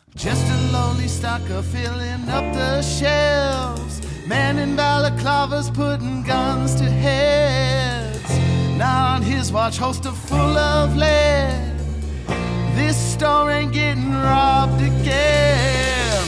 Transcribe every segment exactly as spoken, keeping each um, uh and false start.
Just a lonely stalker filling up the shelves. Man in balaclavas putting guns to heads. Now on his watch, holster full of lead. This store ain't getting robbed again.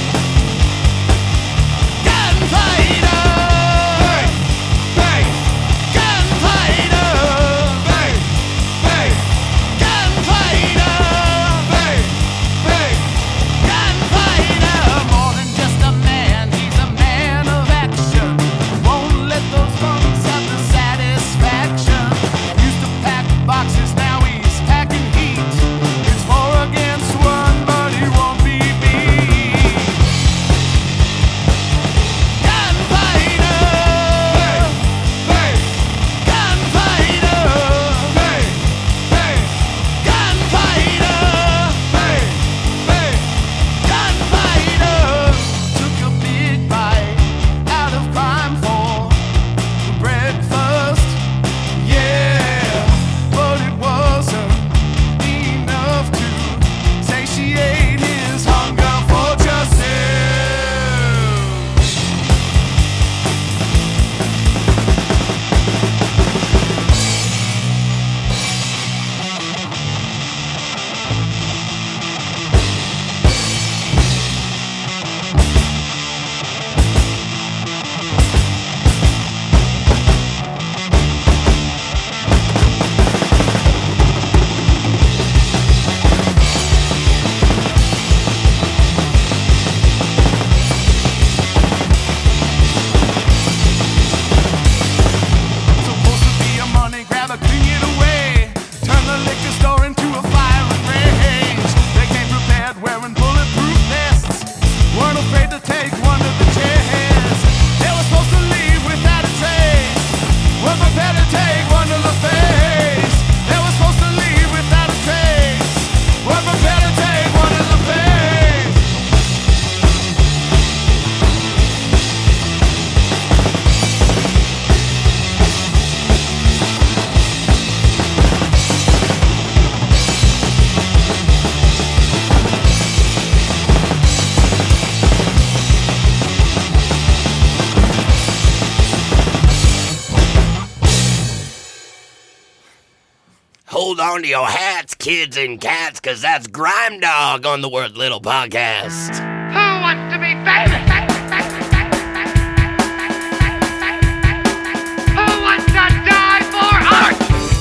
Gunfighter! Bang! Gunfighter! Bang! Bang! Gunfighter! Bang! Bang! Gunfighter! More than just a man, he's a man of action. Won't let those folks have the satisfaction. Used to pack boxes, now he's packing heat. It's four against one, but he won't be beat. Gunfighter! Bang! Gunfighter! Bang! Bang! Gunfighter! Bang! Bang! Gunfighter! Took a big bite out of crime for breakfast. Yeah, but it wasn't enough to satiate his hunger for justice. Supposed to be a money grabber, clean it away. Turn the liquor store into a firing range. They came prepared wearing bulletproof vests. Weren't afraid to take one of the chairs. They were supposed to leave without a trace. Weren't prepared to take one to the face. They were supposed to leave without a trace. Weren't prepared to take one to the face. Hold on to your hats, kids and cats, cause that's Grime Dog on the Worth Little podcast. Who wants to be famous? Who wants to die for art?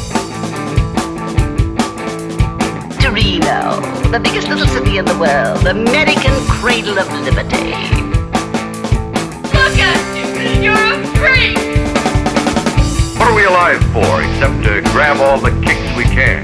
Torino, the biggest little city in the world, American cradle of liberty. Look at you! You're a freak! What are we alive for except to grab all the kicks we can?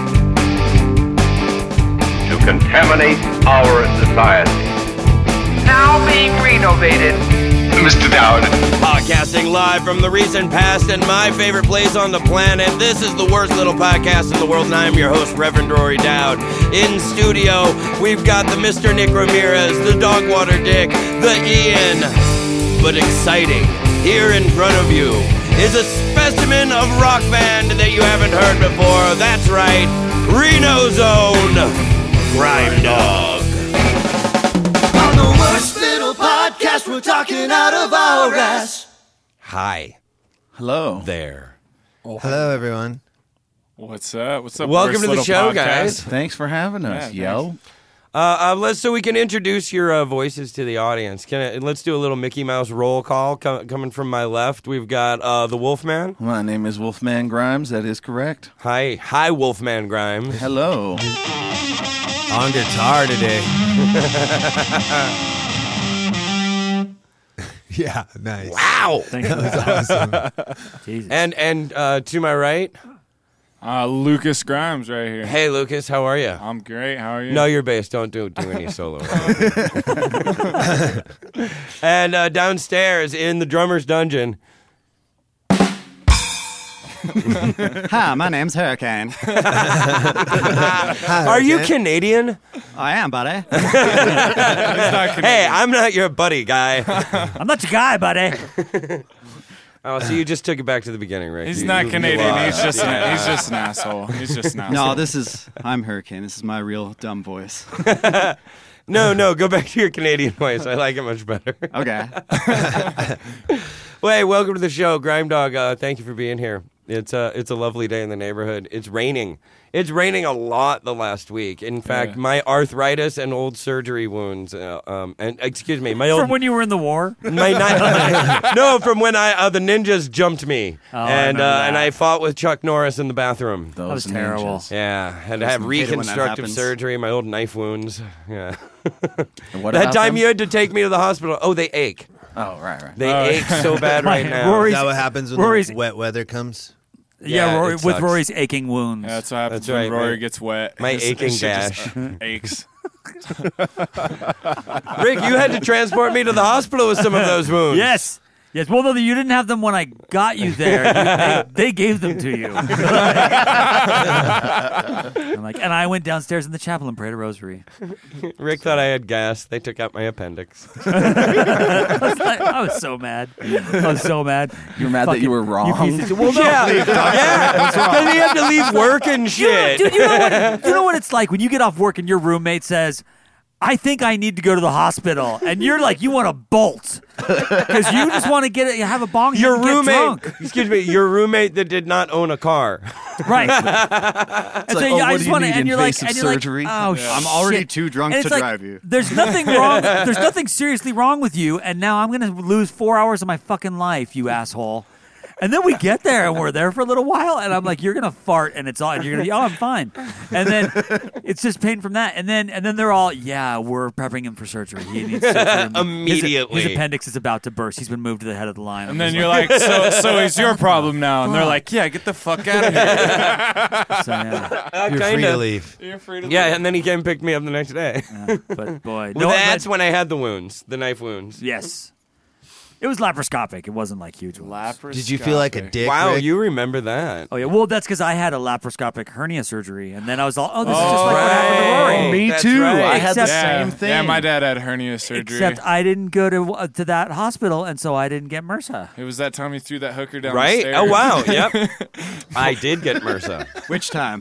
To contaminate our society. Now being renovated. Mister Dowd. Podcasting live from the recent past and my favorite place on the planet. This is the worst little podcast in the world, and I am your host, Reverend Rory Dowd. In studio, we've got the Mister Nick Ramirez, the Dogwater Dick, the Ian. But exciting, here in front of you is a specimen of rock band that you haven't heard before. That's right, Reno's own Grime Dog. On the worst little podcast, we're talking out of our ass. Hi Hello. there. Hello, everyone. What's up? What's up? Welcome Worst to the Little show, Podcast? guys. Thanks for having us, Yeah, yo. thanks. Uh, uh, let's so we can introduce your uh, voices to the audience. Can I, let's do a little Mickey Mouse roll call. Com- coming from my left, we've got uh, the Wolfman. My name is Wolfman Grimes. That is correct. Hi, hi, Wolfman Grimes. Hello. On guitar today. Yeah, nice. Wow. That was awesome. And and uh, to my right, Uh, Lucas Grimes right here. hey Lucas, how are you? I'm great. How are you? No, you're bass. Don't do do any solo. And uh, downstairs in the drummer's dungeon. Hi, my name's Hurricane. Are you Canadian? I am, buddy. Hey, I'm not your buddy, guy. I'm not your guy, buddy. Oh, so you just took it back to the beginning, right? He's You- not you Canadian. lied. He's just Yeah. an, he's just an asshole. He's just an asshole. No, this is I'm Hurricane. This is my real dumb voice. No, no, go back to your Canadian voice. I like it much better. Okay. Well, hey, welcome to the show, Grime Dog. Uh, thank you for being here. It's uh, it's a lovely day in the neighborhood. It's raining. It's raining a lot the last week. In fact, Yeah. my arthritis and old surgery wounds, uh, um, and excuse me, my old From when you were in the war? my ni- no, from when I uh, the ninjas jumped me, Oh, I and remember uh, that. and I fought with Chuck Norris in the bathroom. Those was terrible. ninjas. Yeah, had to have hate it when that reconstructive happens. surgery. My old knife wounds. Yeah, And what that about time them? you had to take me to the hospital. Oh, they ache. Oh, right, right. They Oh. ache so bad right My- now. Is Rory's- that what happens when Rory's- the wet weather comes? Yeah, Yeah, Rory, it with sucks. Rory's aching wounds. Yeah, that's what happens That's right, when Rory my- gets wet. my His- aching his shit just, gash. uh, aches. Rick, you had to transport me to the hospital with some of those wounds. Yes. Yes. Well, no, you didn't have them when I got you there. You, they, they gave them to you. I'm like, and I went downstairs in the chapel and prayed a rosary. Rick thought I had gas. They took out my appendix. I was, like, I was so mad. I was so mad. You're mad that you were wrong. piece of shit. Well, no. yeah, yeah. Because he had to leave work and You know, shit. dude, you know, what, you know what it's like when you get off work and your roommate says, I think I need to go to the hospital. And you're like, you want to bolt. Because you just want to get it, have a bong hit Your and get roommate, drunk. excuse me, your roommate that did not own a car. Right. and like, so oh, I what just do you want to, need, and you're like, invasive and you're surgery? like, oh, I'm already shit. too drunk And it's to like, drive you. There's nothing wrong. There's nothing seriously wrong with you, and now I'm gonna lose four hours of my fucking life, you asshole. And then we get there, and we're there for a little while, and I'm like, you're gonna fart, and it's all, and you're gonna be, oh, I'm fine. And then it's just pain from that, and then and then they're all, yeah, we're prepping him for surgery. He needs surgery. Immediately. His, his appendix is about to burst. He's been moved to the head of the line. I'm And then just you're like, so so it's your problem now. And they're Fuck. like, yeah, get the fuck out of here. so, yeah. Uh, You're free kinda. to leave. You're free to Yeah, leave. and then he came and picked me up the next day. Yeah, but boy, Well, no, that's but- when I had the wounds, the knife wounds. yes, it was laparoscopic. It wasn't like huge wounds. Did you feel like a dick? Wow, Rick? you remember that. Oh yeah, well that's because I had a laparoscopic hernia surgery, and then I was all, oh, this is Oh, just like what happened to right. Rory. Me That's too. right. I had the Except- yeah. same thing. Yeah, my dad had hernia surgery. Except I didn't go to uh, to that hospital, and so I didn't get MRSA. it was that time he threw that hooker down the Right? stairs. Oh, wow. Yep. I did get MRSA. Which time?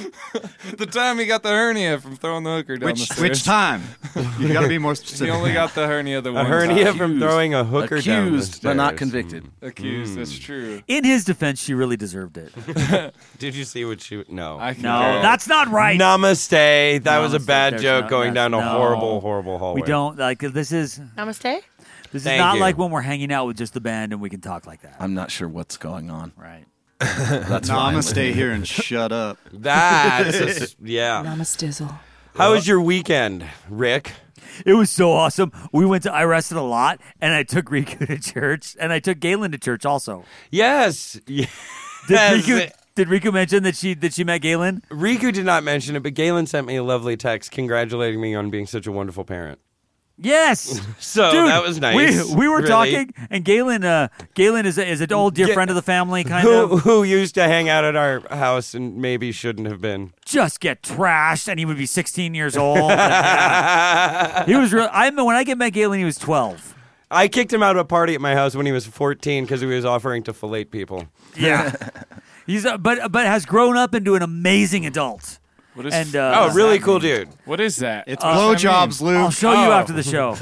The time he got the hernia from throwing the hooker down Which the stairs. which time? You got to be more He specific. only got the hernia the A one hernia time. from throwing a hooker down the Accused, but not stairs. convicted. Accused, that's Hmm. true. In his defense, she really deserved it. Did you see what she... No. I can No, go. that's not right. Namaste. That was a Namaste. bad There's joke no- going down a that's- no. horrible, horrible hallway. We don't like this. Is Namaste. this is Thank not you. like when we're hanging out with just the band and we can talk like that. I'm not sure what's going on. Right. That's No, I'm fine gonna with stay me. here and shut up. That's... a s- yeah. Namastizzle. How was your weekend, Rick? It was so awesome. We went to, I rested a lot, and I took Riku to church, and I took Galen to church also. Yes. Yes. Did Riku, did Riku mention that she that she met Galen? Riku did not mention it, but Galen sent me a lovely text congratulating me on being such a wonderful parent. Yes. So Dude, that was nice. We, we were really. talking, and Galen, uh, Galen is a, is an old dear Ga- friend of the family, kind Who, of. who used to hang out at our house and maybe shouldn't have been. Just get trashed, and he would be sixteen years old. And, yeah. He was real. I mean, when I get met Galen, he was twelve. I kicked him out of a party at my house when he was fourteen because he was offering to fillet people. Yeah. He's uh, but but has grown up into an amazing adult. What is, And uh, Oh, really cool dude. what is that? It's What's that blowjobs, mean? Luke. I'll show you Oh. after the show.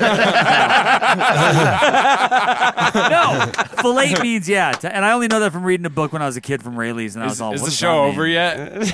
No, fillet means yeah, t- and I only know that from reading a book when I was a kid from Rayleigh's, and I was Is, all. is what the does show that over mean? yet?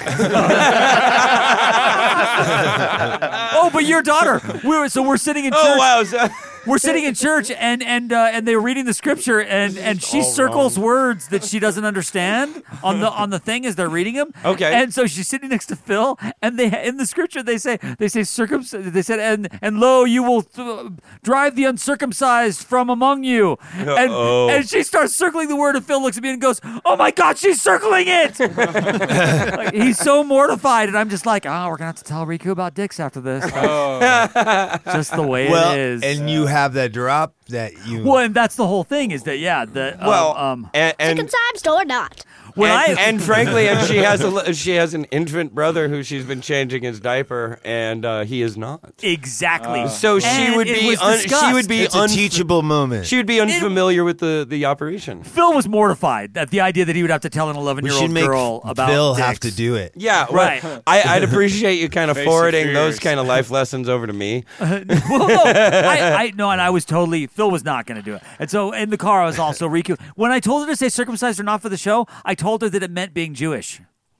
Oh, but your daughter. We were so we're sitting in church. Oh, wow. So- We're sitting in church, and and uh, and they were reading the scripture, and, and she all circles wrong. words that she doesn't understand on the on the thing as they're reading them. Okay. And so she's sitting next to Phil, and they in the scripture they say they say circum they said and and lo you will th- drive the uncircumcised from among you, and Uh-oh. and she starts circling the word, and Phil looks at me and goes, oh my God, she's circling it. Like, he's so mortified, and I'm just like, oh, we're gonna have to tell Riku about dicks after this. Oh. Just the way Well, it is. and you have that drop that you. Well, and that's the whole thing is that yeah, the um, well, um and, and Circumcised or not? When and, I and frankly, and she has a li- she has an infant brother who she's been changing his diaper, and uh, he is not. exactly. So she And would it be was un- she discussed. would be It's a un- teachable moment. she would be unfamiliar with the, the operation. Phil was mortified at the idea that he would have to tell an we eleven-year-old should make girl about Phil have dicks. to do it. Yeah, Right. well, I, I'd appreciate you kind of Basic forwarding those fears. kind of life lessons over to me. well, no, I, I no, and I was totally Phil was not going to do it, and so in the car I was also Riku. When I told her to say circumcised or not for the show, I told her that it meant being Jewish.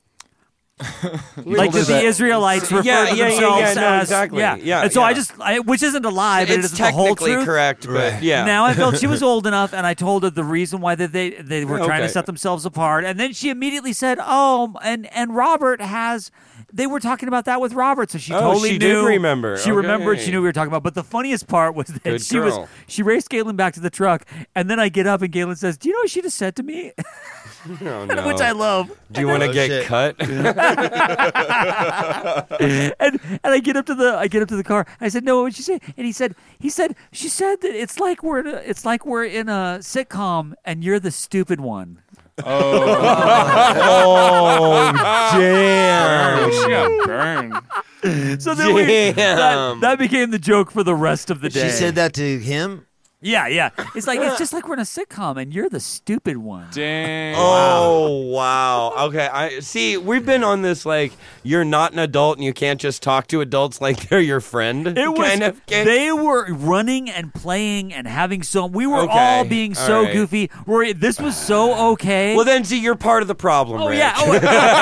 Like that the Israelites refer Yeah, to yeah, yeah, themselves yeah, no, as exactly. yeah. Yeah, and so I yeah. just, I, which isn't a lie, but It's it is the whole technically truth. correct, but yeah. Now I felt she was old enough, and I told her the reason why that they they were trying to Okay. set themselves apart, and then she immediately said, "Oh, and and Robert has." They were talking about that with Robert, so she Oh, totally she knew. did remember. She remembered. Okay. She knew we were talking about. But the funniest part was that Good she was girl. she raced Galen back to the truck, and then I get up and Galen says, "Do you know what she just said to me?" Oh, no. Which I love. Do you want to Oh, get shit. cut? and and I get up to the I get up to the car. I said, "No, what did she say?" And he said, "He said she said that it's like we're in a, it's like we're in a sitcom, and you're the stupid one." Oh, Damn. she got burned. So then we, that, Damn. that became the joke for the rest of the day. She said that to him. Yeah, yeah. It's like it's just like we're in a sitcom, and you're the stupid one. Dang. Oh wow. Okay. I see. We've been on this like you're not an adult and you can't just talk to adults like they're your friend. It was. kind of. kick. They were running and playing and having so. We were Okay, all being all so right. goofy. Rory, this was so okay. Well, then see, you're part of the problem. oh Rick. yeah. Oh,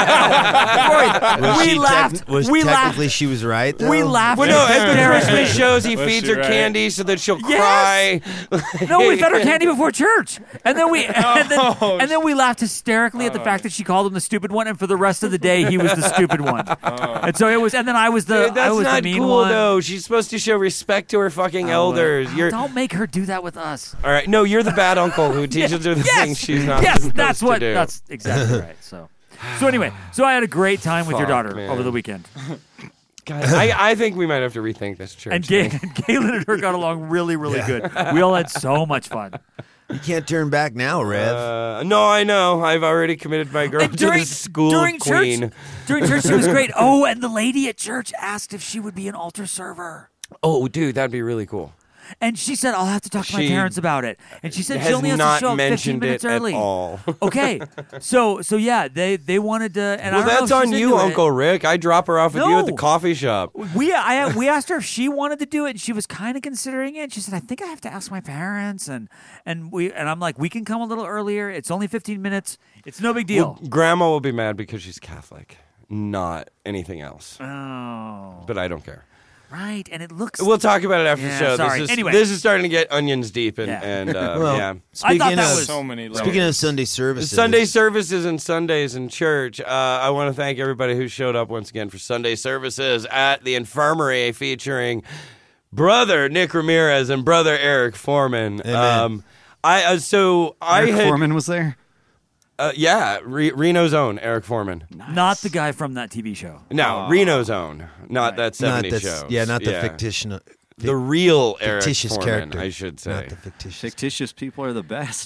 Rory, Was we she laughed. tec- was we technically laughed. she was right. Though? We laughed. Well, no, at the hysterically. Christmas shows, he Was feeds she her right? candy so that she'll Yes. cry. No, we fed her candy before church, and then we and then, Oh, and then we laughed hysterically at the fact that she called him the stupid one, and for the rest of the day he was the stupid one. And so it was, and then I was the Dude, I that's was not the mean cool, one. though. She's supposed to show respect to her fucking elders. Oh, You're don't make her do that with us. all right. No, you're the bad uncle who teaches her the Yes, things she's not yes, supposed that's to what. do. That's exactly right. So, so anyway, so I had a great time with your Fuck, daughter man. over the weekend, God, I, I think we might have to rethink this church. and, thing. Ga- and Galen and her got along really, really good. We all had so much fun. You can't turn back now, Rev. Uh, no, I know. I've already committed my girl And to during the school during queen. church, during church, she was great. Oh, and the lady at church asked if she would be an altar server. Oh, dude, that'd be really cool. And she said, I'll have to talk to my She parents about it. And she said she Has only has not to show up fifteen mentioned minutes it early. at all. Okay. So so yeah, they they wanted to and I Well, don't know that's if on she's you, into it. Uncle Rick. I drop her off with you at the No. coffee shop. We I we asked her if she wanted to do it, and she was kind of considering it. She said, "I think I have to ask my parents," and and we and I'm like, "We can come a little earlier. It's only fifteen minutes. It's no big deal." Well, Grandma will be mad because she's Catholic, not anything else. Oh, But I don't care. right. And it looks. We'll talk about it after Yeah, the show. sorry. This is, Anyway. this is starting to get onions deep, and, Yeah. and uh, Well, yeah. Speaking I thought that of was- So many. speaking of Sunday services, Sunday services and Sundays in church. Uh, I want to thank everybody who showed up once again for Sunday services at the infirmary featuring brother Nick Ramirez and brother Eric Foreman. Amen. Um, I uh, so I Eric had Foreman was there. uh, yeah Re- Reno's own Eric Foreman. Not the guy from that T V show. No, Reno's own, not that not seventies the, show. yeah, not the fictitious, The real Eric fictitious Foreman, character. I should say. Not the fictitious. Fictitious people are the best.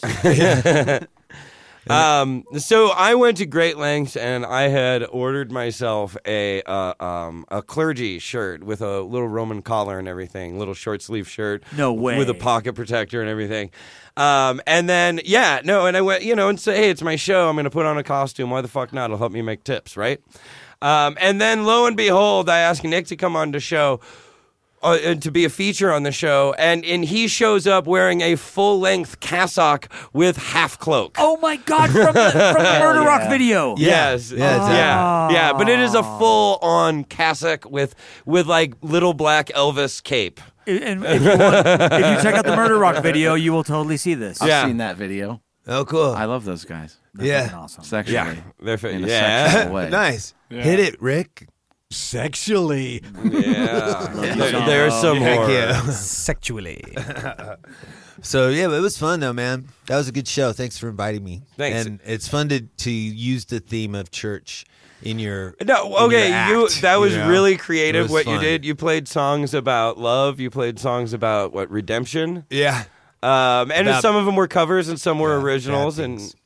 Um, so I went to great lengths, and I had ordered myself a uh, um, a clergy shirt with a little Roman collar and everything, little short sleeve shirt. No way. With a pocket protector and everything. Um, and then yeah, no, and I went, you know, and say, hey, it's my show. I'm going to put on a costume. Why the fuck not? It'll help me make tips, right? Um, and then lo and behold, I asked Nick to come on the show. Uh, and to be a feature on the show, and, and he shows up wearing a full-length cassock with half cloak. Oh my God! From the, from the Murder Rock video. Yes, Yeah, yeah, exactly. yeah, yeah. But it is a full-on cassock with with like little black Elvis cape. And if you, want, if you check out the Murder Rock video, you will totally see this. I've Yeah. seen that video. Oh, cool. I love those guys. That's yeah. fucking awesome. Sexually. Yeah, they're fa- In a yeah, sexual way. Nice. Yeah. Hit it, Rick. Sexually. yeah. there, there's some Heck more. yeah. Sexually. So yeah, but it was fun though, man. That was a good show. Thanks for inviting me. Thanks. And it's fun to to use the theme of church in your No, in your okay, you act, that was you know? really It creative. was What you fun. did, you played songs about love. You played songs about what redemption. Yeah. Um, and About- some of them were covers and some were Yeah, originals, bad and things.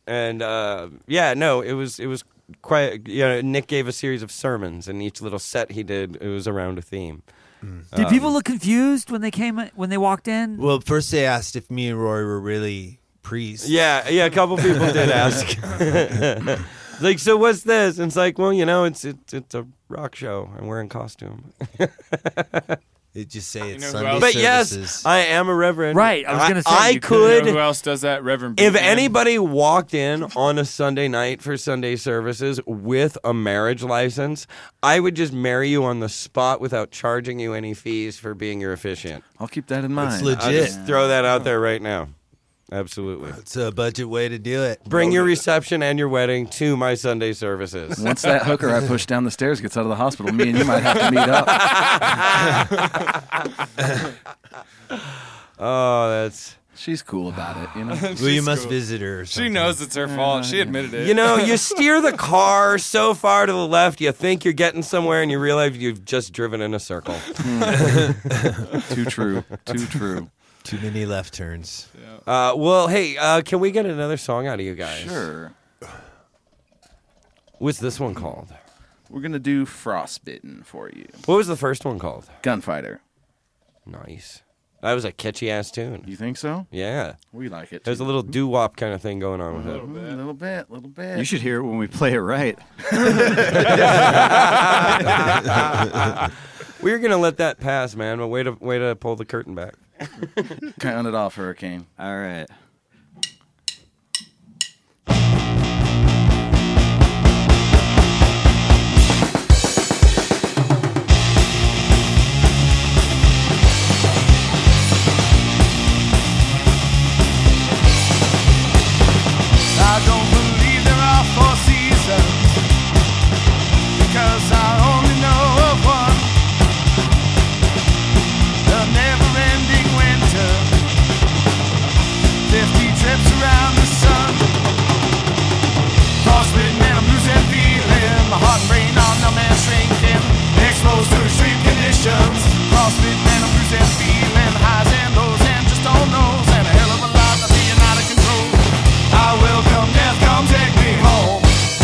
And uh, yeah, no, it was it was quite. You know, Nick gave a series of sermons, and each little set he did, it was around a theme. Mm. Did Um, people look confused when they came when they walked in? Well, first they asked if me and Rory were really priests. Yeah, yeah, a couple people did ask. Like, so what's this? And it's like, well, you know, it's it's it's a rock show, and we're in costume. They just say it's know who Sunday else- But services. yes, I am a reverend. Right, I was gonna say, I you could. You know who else does that? Reverend If Beatman. anybody walked in on a Sunday night for Sunday services with a marriage license, I would just marry you on the spot without charging you any fees for being your officiant. I'll keep that in mind. It's legit. I'll just throw that out there right now. Absolutely. It's a budget way to do it. Bring your reception and your wedding to my Sunday services. Once that hooker I pushed down the stairs gets out of the hospital, me and you might have to meet up. Oh, that's... She's cool about it, you know. Well, you must cool. visit her. Or She something. knows it's her fault. She admitted it. You know, you steer the car so far to the left, you think you're getting somewhere, and you realize you've just driven in a circle. Too true. Too true. Too many left turns. Uh, well, hey, uh, can we get another song out of you guys? Sure. What's this one called? We're going to do Frostbitten for you. What was the first one called? Gunfighter. Nice. That was a catchy-ass tune. You think so? Yeah. We like it. There's a too. little doo-wop kind of thing going on with it. A little bit, a little bit. You should hear it when we play it right. We're going to let that pass, man, but way to, way to pull the curtain back. Count it off, Hurricane. All right. I don't believe there are four seasons, because I only know of one. The never-ending winter, fifty trips around the sun. Frostbitten and I'm losing feeling, my heart and brain are numb and shrinking, exposed to extreme conditions. Frostbitten and I'm losing feeling, highs and lows and just don't knows, and a hell of a lot of being out of control. I will come, death, come take me home.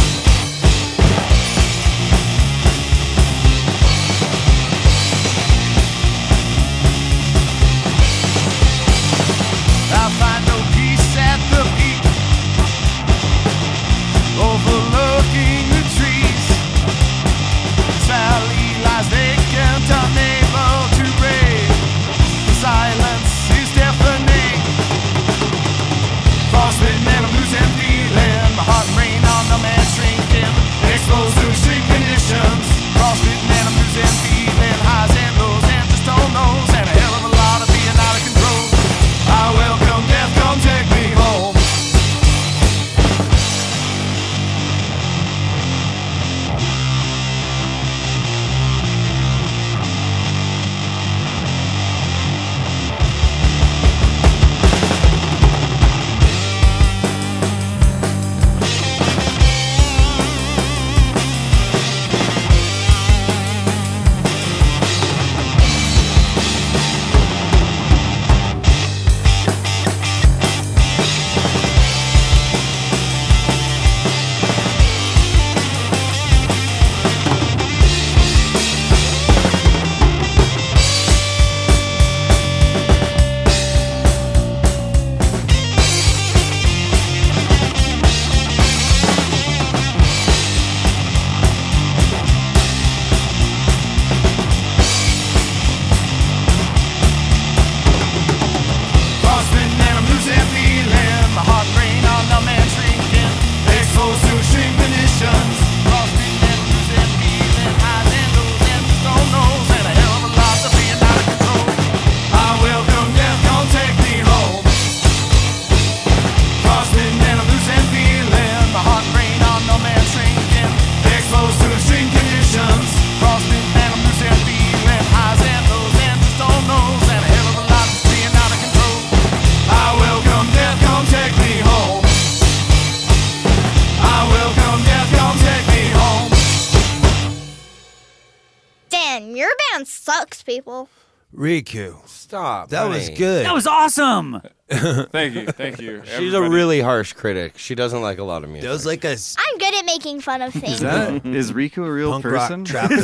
I find no peace at the peak, overlooking the trees. This valley lies vacant, unable to breathe. The silence is deafening. Frostbitten and I'm losing feeling, my heart and brain are numb and shrinking, exposed to extreme conditions. Frostbitten and I'm losing feeling, highs and lows and just don't knows, and a hell of a lot of being out of control. I welcome death, come take me home. Frostbitten and I'm losing feeling, my heart and brain are numb and shrinking, exposed to extreme conditions. Frostbitten and I'm losing feeling, highs and lows and just don't knows, and a hell of a lot of being out of control. I welcome death, come take me home. Frostbitten and I'm losing feeling, my heart and brain are numb and shrinking, exposed to extreme conditions. Frostbitten and I'm losing feeling, highs and lows and just don't knows, and a hell of a lot of being out of control. I welcome death, come take me home. I welcome death, come take me home. Dan, your band sucks, people. Riku. Stop. That honey. was good. That was awesome. Thank you, thank you. She's a Everybody. really harsh critic. She doesn't like a lot of music. That was like a I'm good at making fun of things. Is that is Riku a real punk person? rock trap.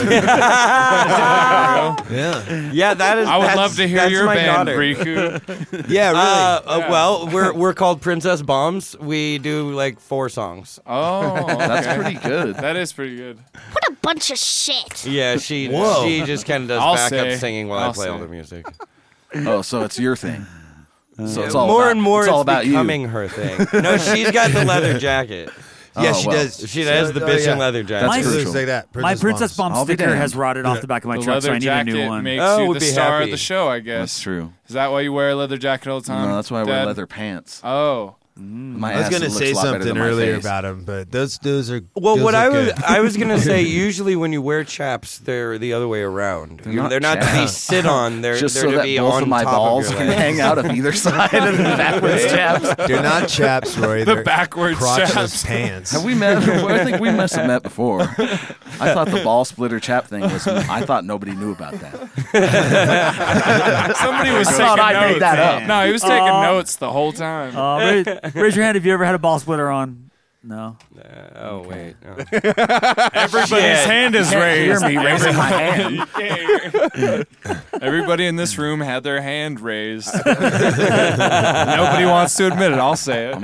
yeah. Yeah, that is. I would that's- love to hear that's your my band, daughter. Riku. Yeah, really. Uh, uh, Yeah. Well, we're we're called Princess Bombs. We do like four songs. Oh, okay. That's pretty good. That is pretty good. What a bunch of shit. Yeah, she Whoa. she just kind of does I'll backup say. singing while I'll I play all say. the music. Oh, so it's your thing. So it's all more about, and more, it's all it's about becoming you. her thing. No, she's got the leather jacket. Yeah, Oh, she well. does. She has the bitchin' leather jacket. My- That's Looks crucial. like that. My Princess Bomb I'll be sticker damned. has rotted off the back of my The truck, so I leather need a new jacket one. makes Oh, you would the be star happy. of the show, I guess. That's true. Is that why you wear a leather jacket all the time? No, that's why I wear Dad? leather pants. Oh. My I was ass gonna looks say a lot better something than my earlier face. about him, but those those are. Well, those what are I was good. I was gonna say, usually when you wear chaps, they're the other way around. They're You- not They're not to be chaps. sit on. They're Just they're so to that be both on of my top balls of your can legs. hang out of either side of the backwards chaps. They're not chaps, Roy. The They're backwards crotchless chaps. pants. Have we met before? I think we must have met before. I thought the ball splitter chap thing was. I thought nobody knew about that. Somebody was I taking thought I notes. made that up. No, he was taking Uh, notes the whole time. Uh, raise, raise your hand if you ever had a ball splitter on. No. Uh, oh wait. No. Everybody's hand is Can't hear raised. me raising my hand. You can't hear. Everybody in this room had their hand raised. Nobody wants to admit it. I'll say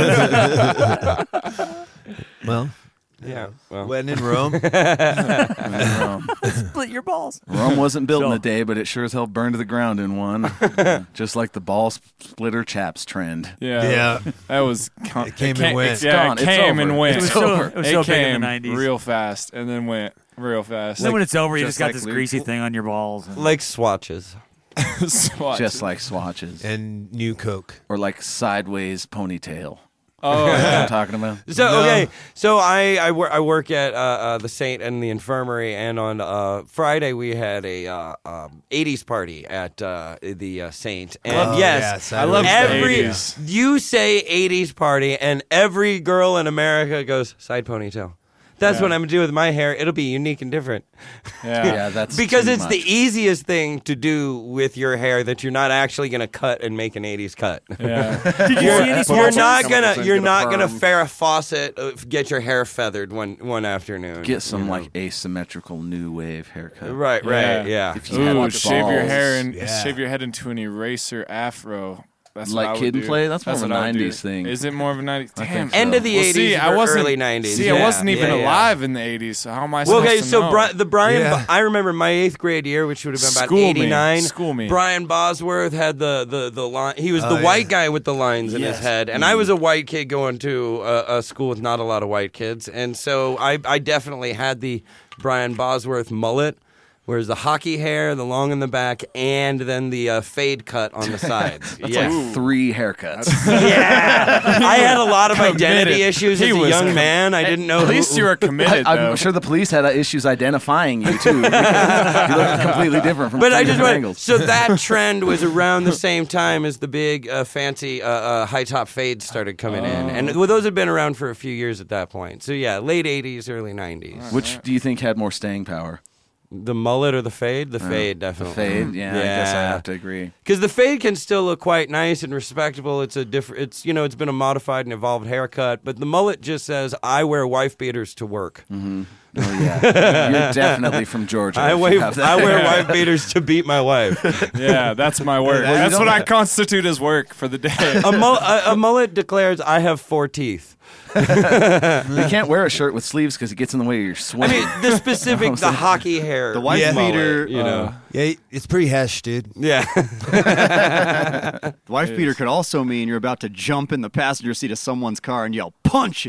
it. Well, Yeah. Well. when in Rome, Um, Split your balls. Rome wasn't built in So- a day, but it sure as hell burned to the ground in one. Just like the ball splitter chaps trend. Yeah. yeah, That was. Con- It came ca- and went. It, yeah, It's it gone. came It's and over. went. It was It's so, over. it was It so big in came the nineties. real fast and then went real fast. And then when it's over, you just just got like this Luke. greasy thing on your balls. and- Like swatches. Swatch. Just like swatches. and New Coke. Or like sideways ponytail. Oh, You know what yeah. I'm talking about? So No. okay, so I I, wor- I work at uh, uh, the Saint and the Infirmary, and on uh, Friday we had a uh, um, eighties party at uh, the uh, Saint. And Oh, yes, yes, I love the every eighties. you say eighties party, and every girl in America goes side ponytail. That's Yeah. what I'm gonna do with my hair. It'll be unique and different. Yeah. Yeah, that's Because too it's much. the easiest thing to do with your hair that you're not actually going to cut and make an eighties cut. Yeah. Did you You're, see any you're swatches? not gonna you're Get a not gonna perm. Farrah Fawcett uh, get your hair feathered one one afternoon. Get some you know? like asymmetrical new wave haircut. right right yeah. If you had Ooh, like shave your balls. hair and Yeah. shave your head into an eraser afro. That's Like what I would Kid and do. Play? That's more of a what I would do. nineties thing. Is it more of a nineties? I Damn. think so. End of the Well, eighties, see, I or wasn't early nineties. See, yeah. I wasn't even yeah, yeah. alive in the eighties. So how am I Well, supposed okay, to so know? Bri- the Brian, Yeah. I remember my eighth grade year, which would have been about School me. eighty-nine. School me. Brian Bosworth had the the the line. He was Oh, the white yeah. guy with the lines in Yes. his head, and I was a white kid going to a, a school with not a lot of white kids, and so I I definitely had the Brian Bosworth mullet. Whereas the hockey hair, the long in the back, and then the uh, fade cut on the sides. That's yeah. like three haircuts. yeah. I had a lot of Committed. identity issues He as a was young com- man. I didn't know At who, least you were committed, I, though. I'm sure the police had uh, issues identifying you too. Because you look completely different from But three I just different went. angles. So that trend was around the same time as the big uh, fancy uh, uh, high top fades started coming in, and well, those had been around for a few years at that point. So yeah, late eighties, early nineties. Which do you think had more staying power? The mullet or the fade? The fade, The definitely. fade? Yeah, I guess I have to agree. Because the fade can still look quite nice and respectable. It's a different. It's you know, it's been a modified and evolved haircut. But the mullet just says, "I wear wife beaters to work." Mm-hmm. Oh yeah, you're definitely from Georgia. I if you wave, have that. I wear wife beaters to beat my wife. Yeah, that's my work. Well, you that's don't- what I constitute as work for the day. a, mul- a, a mullet declares, "I have four teeth." You can't wear a shirt with sleeves because it gets in the way of your swing. I mean, the specific, the hockey hair, The wife Yeah. beater, you know. uh, Yeah, it's pretty hesh, dude. Yeah. the wife beater could also mean you're about to jump in the passenger seat of someone's car and yell, "Punch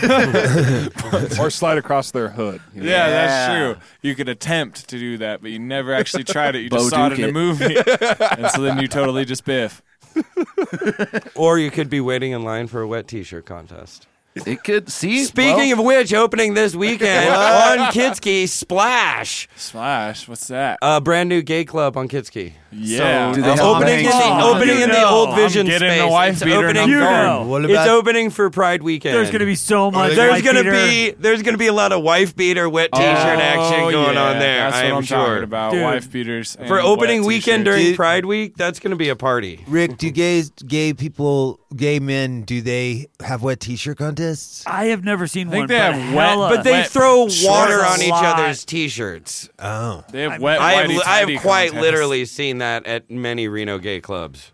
it!" Or slide across their hood. you know. Yeah, that's Yeah. true. You could attempt to do that, but you never actually tried it. You Bo just saw it Duke in a it. movie. And so then you totally just biff. Or you could be waiting in line for a wet T-shirt contest. It could see. Speaking well, of which, opening this weekend on Kitski, Splash. Splash. What's that? A brand new gay club on Kitski. Yeah. do they have Opening in the, Oh, opening you in the know. old Vision I'm getting space. the wife it's beater and opening, I'm You going. know. What it's about opening for Pride Weekend. There's going to be so much. There's wife gonna beater. be there's gonna be a lot of wife beater wet T-shirt action Oh, going yeah, on there. That's I what am I'm sure. talking about. Dude. Wife beaters. For and opening wet weekend t-shirts. during Dude. Pride Week, that's gonna be a party. Rick? Do gays, gay people, gay men, do they have wet T-shirt contests? I have never seen I think one. they but have wet- hella- But they Wet throw shorts water a on each lot. other's T-shirts. Oh, They have wet. I have whitey I tighty have quite contests. literally seen that at many Reno gay clubs.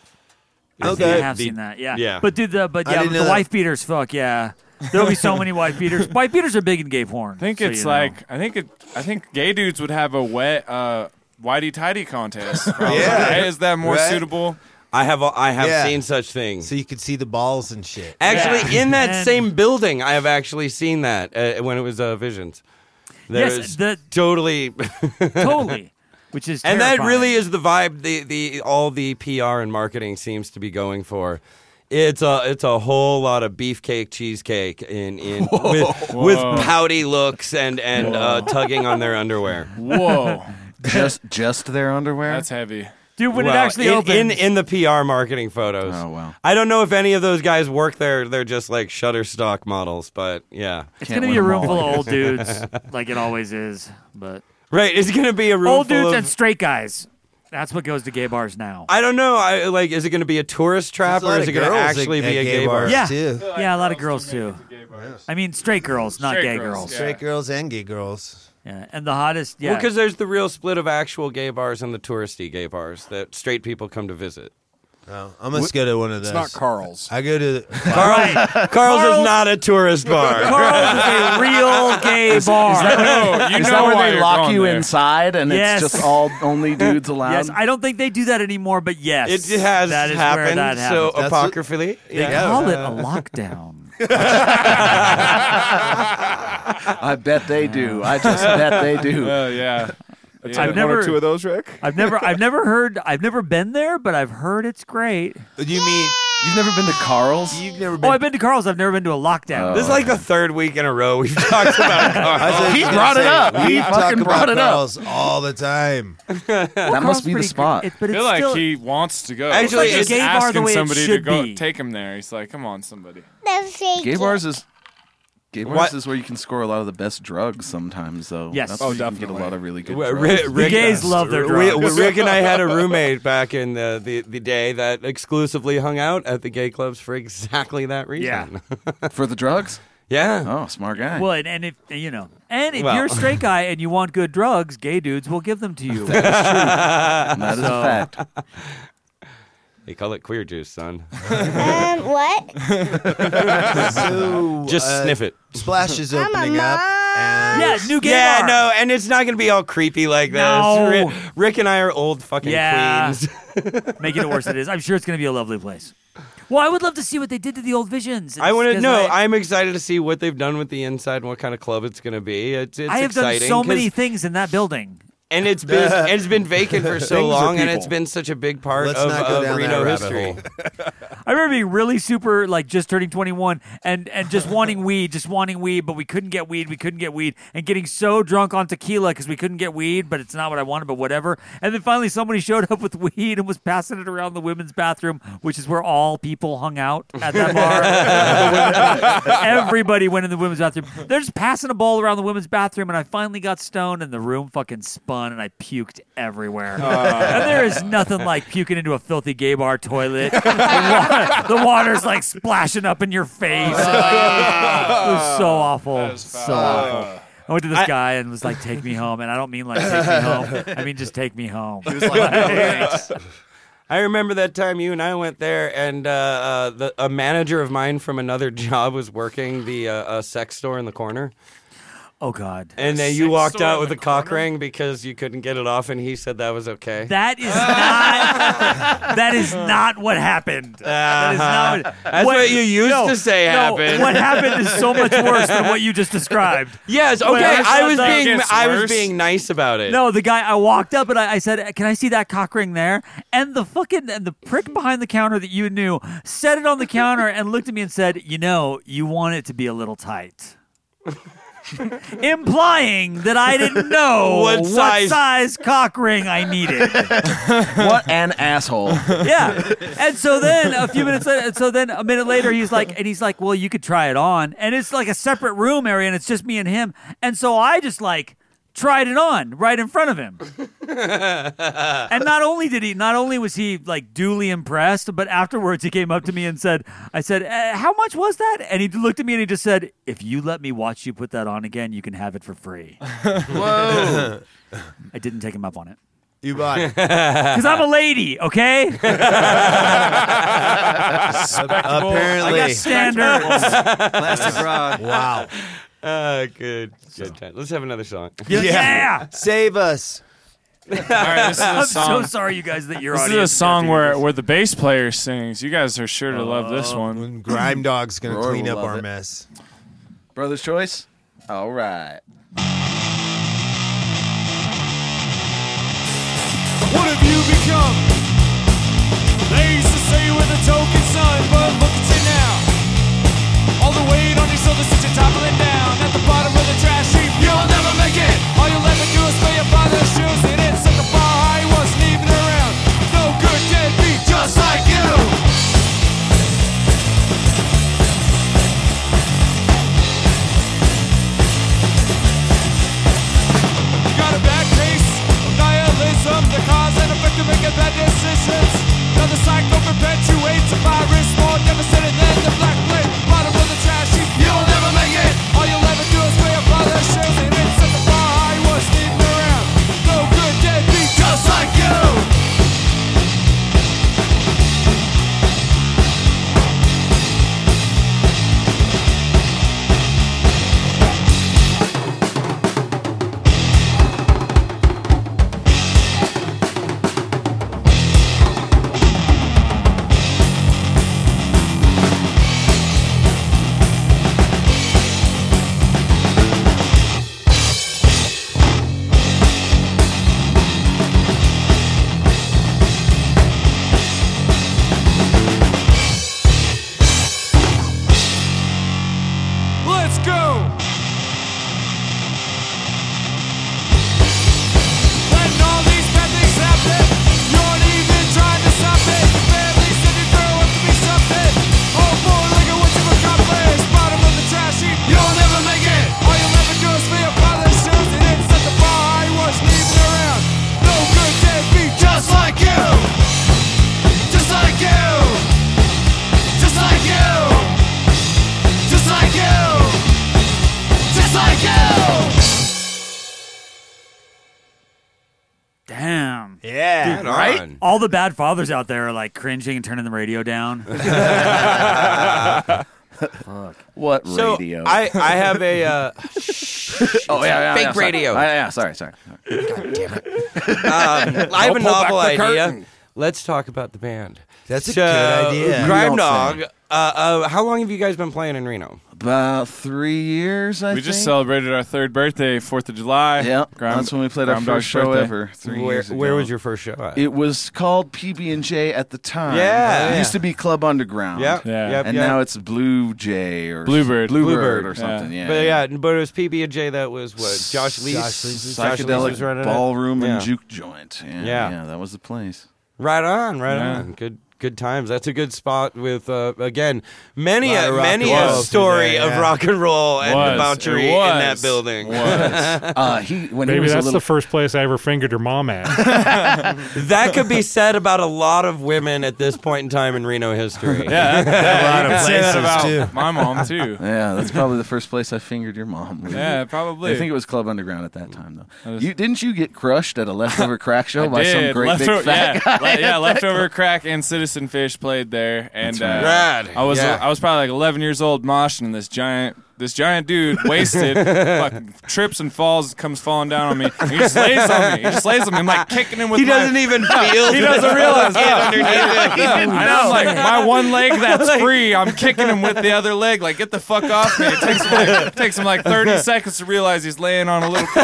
I think Okay. I have The- seen that. Yeah. yeah. But dude, the but I yeah, didn't the know that. wife beaters. Fuck yeah. There'll be so many wife beaters. Wife beaters are big in gay porn. I think so it's you know. like I think it. I think gay dudes would have a wet uh, whitey tighty contest. probably, Yeah. right? Is that more Right. suitable? I have I have Yeah. seen such things. so you could see the balls and shit. Actually, Yeah. in that And- same building, I have actually seen that uh, when it was uh, Visions. Yes, There's the- totally, totally, which is and that terrifying. really is the vibe. The the all the P R and marketing seems to be going for. It's a it's a whole lot of beefcake cheesecake in in with, with pouty looks and and uh, tugging on their underwear. Whoa, just just their underwear. that's heavy. dude. When Well, it actually in, opens, in in the P R marketing photos. Oh, wow. I don't know if any of those guys work there. They're just like Shutterstock models, but yeah. it's Can't gonna win be a them room all, full I of guess. old dudes, like it always is. But Right, it's gonna be a room old full dudes of. and straight guys. That's what goes to gay bars now. I don't know. I like. Is it going to be a tourist trap There's a lot or is of it going to girls actually at- be at a gay gay bar? bars. Yeah, too. yeah, a lot of girls too. I mean, straight girls, not Straight gay girls, girls. yeah. Straight girls and gay girls. Yeah, and the hottest, yeah. Well, because there's the real split of actual gay bars and the touristy gay bars that straight people come to visit. Oh, I must go to one of those. It's not Carl's. I go to. Carl's, Carl's is not a tourist bar. Carl's is a real gay bar. No, you Is know that where why they you're lock going you there. inside and Yes. it's just all only dudes allowed? Yes, I don't think they do that anymore, but yes, It has that is happened. Where that so happens. what- apocryphally, They yeah. call it a lockdown. I bet they do. I just bet they do. Oh yeah. I've I've one never- or two of those, Rick. I've never, I've never heard, I've never been there, but I've heard it's great. Do you mean You've never been to Carl's? you've never Oh, been? I've been to Carl's. I've never been to a lockdown. This is like the third week in a row we've talked about Carl's. I was just He gonna brought it say, up. We He talk fucking about brought it up. Carl's all the time. That Carl's must be the pretty spot. gr- it- but I it's feel like still, he wants to go. Actually, He's it's just a gay bar the asking way it somebody to should go be. take him there. He's like, "Come on, somebody." Gay bars is gay bars What? is where you can score a lot of the best drugs sometimes, though. Yes. That's Oh, where you can get definitely. a lot of really good Rick, drugs. Rick, gays love their Rick- drugs. Rick and I had a roommate back in the, the, the day that exclusively hung out at the gay clubs for exactly that reason. Yeah. For the drugs? Yeah. Oh, smart guy. well, and, and if you know, and if Well. you're a straight guy and you want good drugs, gay dudes will give them to you. And that is So- a fact. They call it queer juice, son. Um, what? So Just uh, sniff it. Splash is I'm a opening up. mom. And Yeah, new gay Yeah, bar. no, and it's not going to be all creepy like this. No. Rick, Rick and I are old fucking Yeah. queens. Making it worse than it is. I'm sure it's going to be a lovely place. Well, I would love to see what they did to the old Visions. I want to 'Cause know. I, I'm excited to see what they've done with the inside and what kind of club it's going to be. It's, it's I have exciting. done so 'cause- many things in that building. And it's been it's been vacant for so Things or long, and people? it's been such a big part Let's of, not go of down Reno that rabbit history. hole. I remember being really super, like, just turning twenty-one and, and just wanting weed, just wanting weed, but we couldn't get weed, we couldn't get weed, and getting so drunk on tequila because we couldn't get weed, but it's not what I wanted, but whatever. And then finally somebody showed up with weed and was passing it around the women's bathroom, which is where all people hung out at that bar. The women's- Everybody went in the women's bathroom. They're just passing a bowl around the women's bathroom, and I finally got stoned, and the room fucking spun, and I puked everywhere. And there is nothing like puking into a filthy gay bar toilet. The, water, the water's like splashing up in your face. It was so awful. So awful. I went to this I- guy and was like, "Take me home," and I don't mean like take me home. I mean just take me home. He was like, no, thanks. I remember that time you and I went there, and uh, uh, the, a manager of mine from another job was working the uh, uh, sex store in the corner. Oh God! And then you walked out with a cock ring because you couldn't get it off, and he said that was okay. That is not. That is not what happened. Uh-huh. That is not what, That's what, what you used no, to say no, happened. What happened is so much worse than what you just described. Yes. Okay. I, I was the, being I was being nice about it. No, the guy. I walked up and I, I said, "Can I see that cock ring there?" And the fucking and the prick behind the counter that you knew set it on the counter and looked at me and said, "You know, you want it to be a little tight." Implying that I didn't know what, what size? size cock ring I needed. What an asshole. Yeah. And so then a few minutes later, so then a minute later, he's like, and he's like, well, you could try it on. And it's like a separate room area and it's just me and him. And so I just like tried it on right in front of him. And not only did he, not only was he like duly impressed, but afterwards he came up to me and said, I said, uh, how much was that? And he looked at me and he just said, if you let me watch you put that on again, you can have it for free. Whoa. I didn't take him up on it. You bought it. Because I'm a lady, okay? Apparently. I got standards. Plastic rod. Wow. Uh, good. Good time. Let's have another song. Yeah. yeah. Save us. All right, this is a I'm song. so sorry, you guys, that your This is audience a song got where, this. where the bass player sings. You guys are sure to love this one. When Grime Dog's going to Roy clean will up love our it. mess. Brother's choice? All right. What have you become? They used to say you were the token son, but look at you now. All the weight on your shoulders since you're toppling down at the bottom of the trash heap. You'll never make it. All you'll ever do is play your father's shoes. He didn't set the bar high, he wasn't even around. No good deadbeat, just like you. You got a bad case of nihilism, the cause and effect of making bad decisions. Now the cycle perpetuates a virus more devastating than the black plague. Bottom of the trash heap, you'll never make it. All you'll ever do is play a father's shoes. He didn't set the bar high, he wasn't even around. No good deadbeat, just like you. Let's go! Letting all these bad things happen. You aren't even trying to stop it. Your family said you grow up to be something. Oh boy, look at what you've accomplished. Bottom of the trash heap, you'll never make it. All you'll ever do is play your father's shoes. He didn't set the bar high, he wasn't even around. No good deadbeat, just like you. Just like you. Just like you. Just like you. Just like you! Damn. Yeah. Dude, right? on. All the bad fathers out there are like cringing and turning the radio down. Fuck. What So radio? I, I have a uh, oh, yeah, yeah. fake yeah, sorry. radio. Ah, yeah, sorry, sorry. um, I have a pull back novel the idea. curtain. Let's talk about the band. That's a So, good idea. Grime You don't Dog. say. Uh, uh, how long have you guys been playing in Reno? About three years, I We think. just celebrated our third birthday, fourth of July. Yeah, Grime- that's when we played our Grime first Dog's show birthday. ever. Three Where, years ago. where was your first show at? It was called P B and J at the time. Yeah. It used to be Club Underground. Yep. Yeah. Yep, And yep. now it's Blue Jay or Bluebird. Bluebird, Bluebird, or something. Yeah. But yeah, but it was P B and J that was what Josh Lee's Josh Lee's Josh Lee's was Psychedelic running it? ballroom Yeah. and juke joint. Yeah, Yeah. yeah, that was the place. Right on, right Yeah. on. Good good times. That's a good spot with uh, again many Lot a of rock many and a roll story today, of yeah. rock and roll and Was. debauchery It in was. that building. Was. Uh, he when he Maybe was that's a little. the first place I ever fingered your mom at. That could be said about a lot of women at this point in time in Reno history. Yeah, that, A lot you of can say that places, about too. my mom too. Yeah, that's probably the first place I fingered your mom. Yeah, probably. I think it was Club Underground at that time, I though. was- You didn't you get crushed at a leftover crack show I by some did. great Leftover- big fat yeah, guy? le- yeah, leftover crack and Citizen Fish played there, and That's right. uh, Rad. I was Yeah. I was probably like eleven years old, moshing in this giant this giant dude, wasted, fucking trips and falls, comes falling down on me. And he just lays on me. He just lays on me. I'm like kicking him with He my... doesn't even feel. He doesn't realize that. underneath And I'm like, my one leg that's free, I'm kicking him with the other leg. Like, get the fuck off me. It takes him like, it takes him like thirty seconds to realize he's laying on a little kid.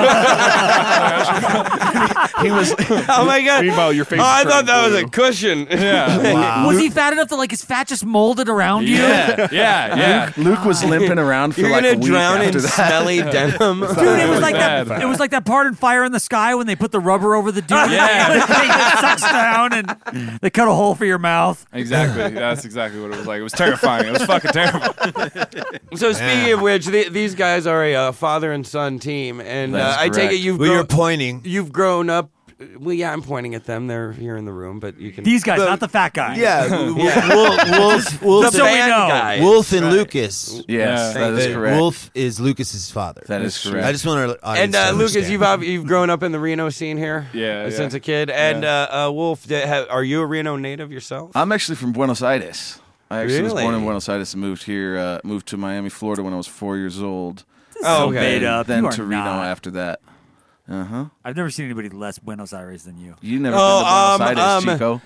He was. Oh my god! Meanwhile, your face Oh, is I thought turning that was blue. a cushion. Yeah. Wow. Was he fat enough that like his fat just molded around you? Yeah, yeah, yeah. Luke was limping around for You're like gonna a week drown after in that. smelly denim. Dude, it was like bad. that. It was like that part in Fire in the Sky when they put the rubber over the dude. Yeah. It sucks down and they cut a hole for your mouth. Exactly. That's exactly what it was like. It was terrifying. It was fucking terrible. So speaking of which, the, these guys are a uh, father and son team, and uh, That's I take correct. it you've Well, grown, you're pointing. you've grown up. Well, yeah, I'm pointing at them. They're here in the room, but you can. These guys, not the fat guy. Yeah, Yeah. Wolf, Wolf, Wolf, the So we band know. guy. Wolf and Lucas. Yes, Yeah. that is Uh, correct. Wolf is Lucas's father. That is correct. I just want our audience And uh, to Lucas, understand. you've ob- you've grown up in the Reno scene here, Yeah, uh, since yeah. a kid. And Yeah. uh, uh, Wolf, d- ha- are you a Reno native yourself? I'm actually from Buenos Aires. I actually was born Really? in Buenos Aires and moved here, uh, moved to Miami, Florida when I was four years old. Oh, So okay. made up. Then You are to Reno not. after that. Uh huh. I've never seen anybody less Buenos Aires than you. You never Oh, been to Buenos um, Aires, um,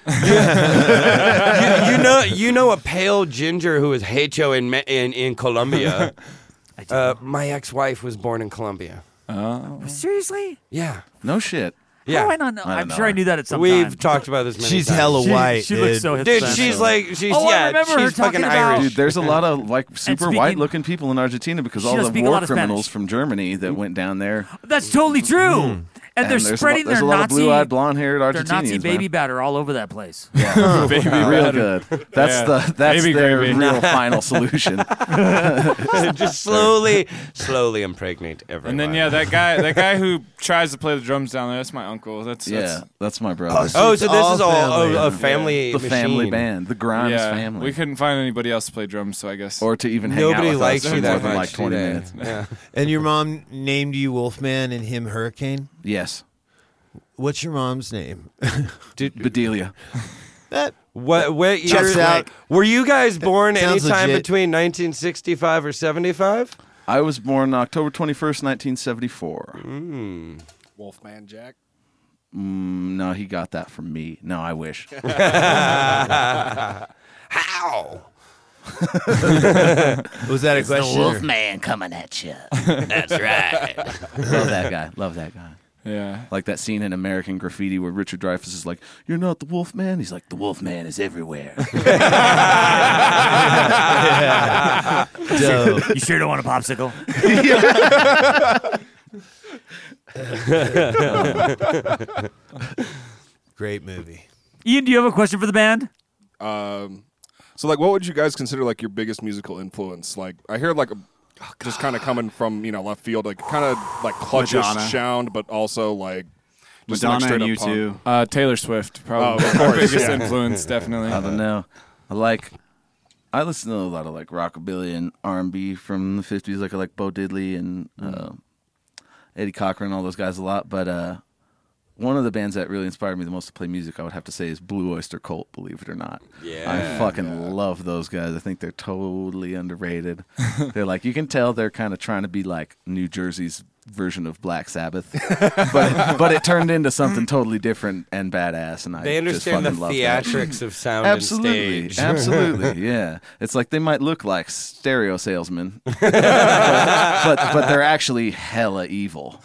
Chico. you, you know, you know a pale ginger who is Hecho in Me- in, in Colombia. I do. uh, my ex-wife was born in Colombia. Oh. Seriously? Yeah, No shit. yeah. How do I not know? I don't I'm know sure I her. knew that at some We've time. talked about this many She's times. hella She- white. she dude. looks so Dude, Hispanic. she's like, she's Oh, I yeah, remember her she's talking fucking about- Irish. Dude, there's a lot of like super speaking- white-looking people in Argentina because She all does the speak a lot war of criminals Spanish. from Germany that went down there. That's totally true. And, they're there's spreading a lot, there's their a lot Nazi, of blue-eyed, blonde-haired their Argentinians. Nazi baby man. batter all over that place. Baby Real batter. good. That's Yeah. the that's Baby their gravy. real final solution. Just slowly, slowly impregnate everyone. And then yeah, that guy, that guy who tries to play the drums down there, that's my uncle. That's, Yeah, that's that's my brother. Oh, It's so this all is all family. a, a family the family machine. band, the Grimes yeah. family, We couldn't find anybody else to play drums, so I guess. or to even hang Nobody out with likes us for you more that than much, like twenty do they? minutes. Yeah. And your mom named you Wolfman and him Hurricane? Yes, What's your mom's name? Bedelia. That What? What Checks years? out. Were you guys born Sounds anytime legit. between nineteen sixty-five or seventy-five? I was born October twenty-first, nineteen seventy-four. Mm. Wolfman Jack. Mm, no, he got that from me. No, I wish. How? was that a question? or- Wolfman coming at you. That's right. Love that guy. Love that guy. yeah. Like that scene in American Graffiti where Richard Dreyfuss is like, "You're not the Wolf Man." He's like, "The Wolf Man is everywhere." Dope. You sure don't want a popsicle? Great movie. Ian, do you have a question for the band? Um, so like, what would you guys consider like your biggest musical influence? Like, I hear like a, just kind of coming from you know left field, like kind of like clutchish Madonna. sound, but also like just like Madonna straight and up you punk. two. Uh, Taylor Swift, probably. Oh, of My course, biggest yeah. influence, definitely. I don't know. I like. I listen to a lot of like rockabilly and R and B from the fifties. Like I like Bo Diddley and uh, Eddie Cochran, all those guys a lot. But uh, one of the bands that really inspired me the most to play music, I would have to say, is Blue Oyster Cult. Believe it or not, Yeah. I fucking love those guys. I think they're totally underrated. They're like, you can tell they're kind of trying to be like New Jersey's version of Black Sabbath, but but it turned into something totally different and badass. And I They just understand the fucking love that. theatrics of sound Absolutely, and stage. absolutely, yeah. It's like they might look like stereo salesmen, but, but but they're actually hella evil.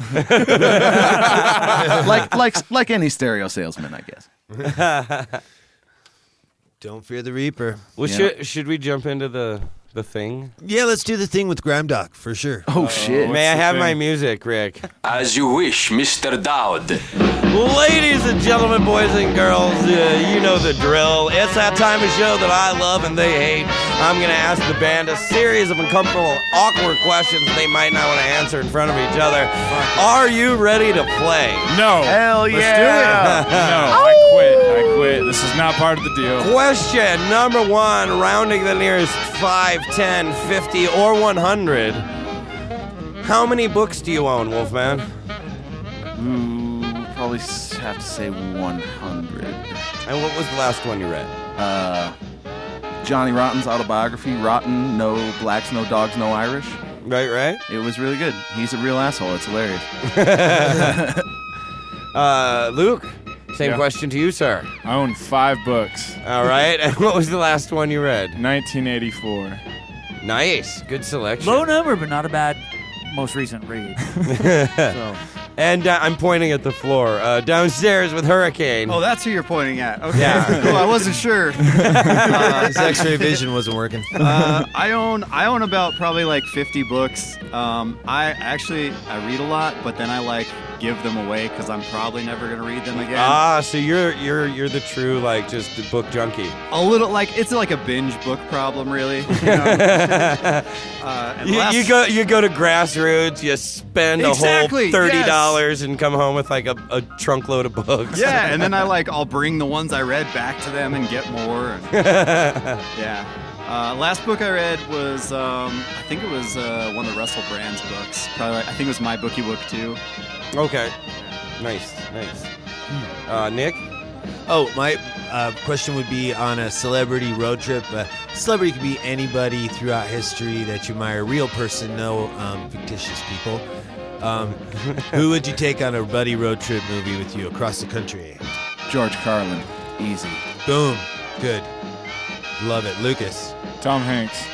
like like like any stereo salesman, I guess. Don't fear the Reaper. Well, Yeah. should should we jump into the the thing? Yeah, let's do the thing with Grime Doc for sure. Oh shit! May I the have thing? my music, Rick? As you wish, Mister Dowd. Ladies and gentlemen, boys and girls, uh, you know the drill. It's that time of show that I love and they hate. I'm going to ask the band a series of uncomfortable, awkward questions they might not want to answer in front of each other. Are you ready to play? No. Hell Let's yeah! do it. No, I quit. I quit. This is not part of the deal. Question number one, rounding the nearest five, ten, fifty, or one hundred. How many books do you own, Wolfman? Ooh, probably s- have to say one hundred. And what was the last one you read? Uh, Johnny Rotten's autobiography, Rotten, No Blacks, No Dogs, No Irish. Right, right. It was really good. He's a real asshole. It's hilarious. uh, Luke, same Yeah. question to you, sir. I own five books. All right. And what was the last one you read? nineteen eighty-four. Nice. Good selection. Low number, but not a bad most recent read. so. And uh, I'm pointing at the floor. Uh, downstairs with Hurricane. Oh, that's who you're pointing at. Okay. Yeah. Cool. I wasn't sure. Uh, His X-ray vision wasn't working. uh, I own I own about probably like fifty books. Um, I actually I read a lot, but then I like give them away because I'm probably never gonna read them again. Ah, so you're you're you're the true like just a book junkie. A little like it's like a binge book problem, really. You, know? uh, and You, last- you go you go to Grassroots, you spend Exactly, a whole thirty yes. dollars and come home with like a, a trunk load of books. Yeah, and then I like I'll bring the ones I read back to them and get more. And, yeah. Uh, last book I read was um, I think it was uh, one of the Russell Brand's books. Probably like, I think it was My Bookie Book Two. Okay. Nice, nice. Uh, Nick? Oh, my uh, question would be on a celebrity road trip. Uh, celebrity could be anybody throughout history that you admire. Real person, no um, fictitious people. Um, who would you take on a buddy road trip movie with you across the country? George Carlin. Easy. Boom. Good. Love it. Lucas. Tom Hanks.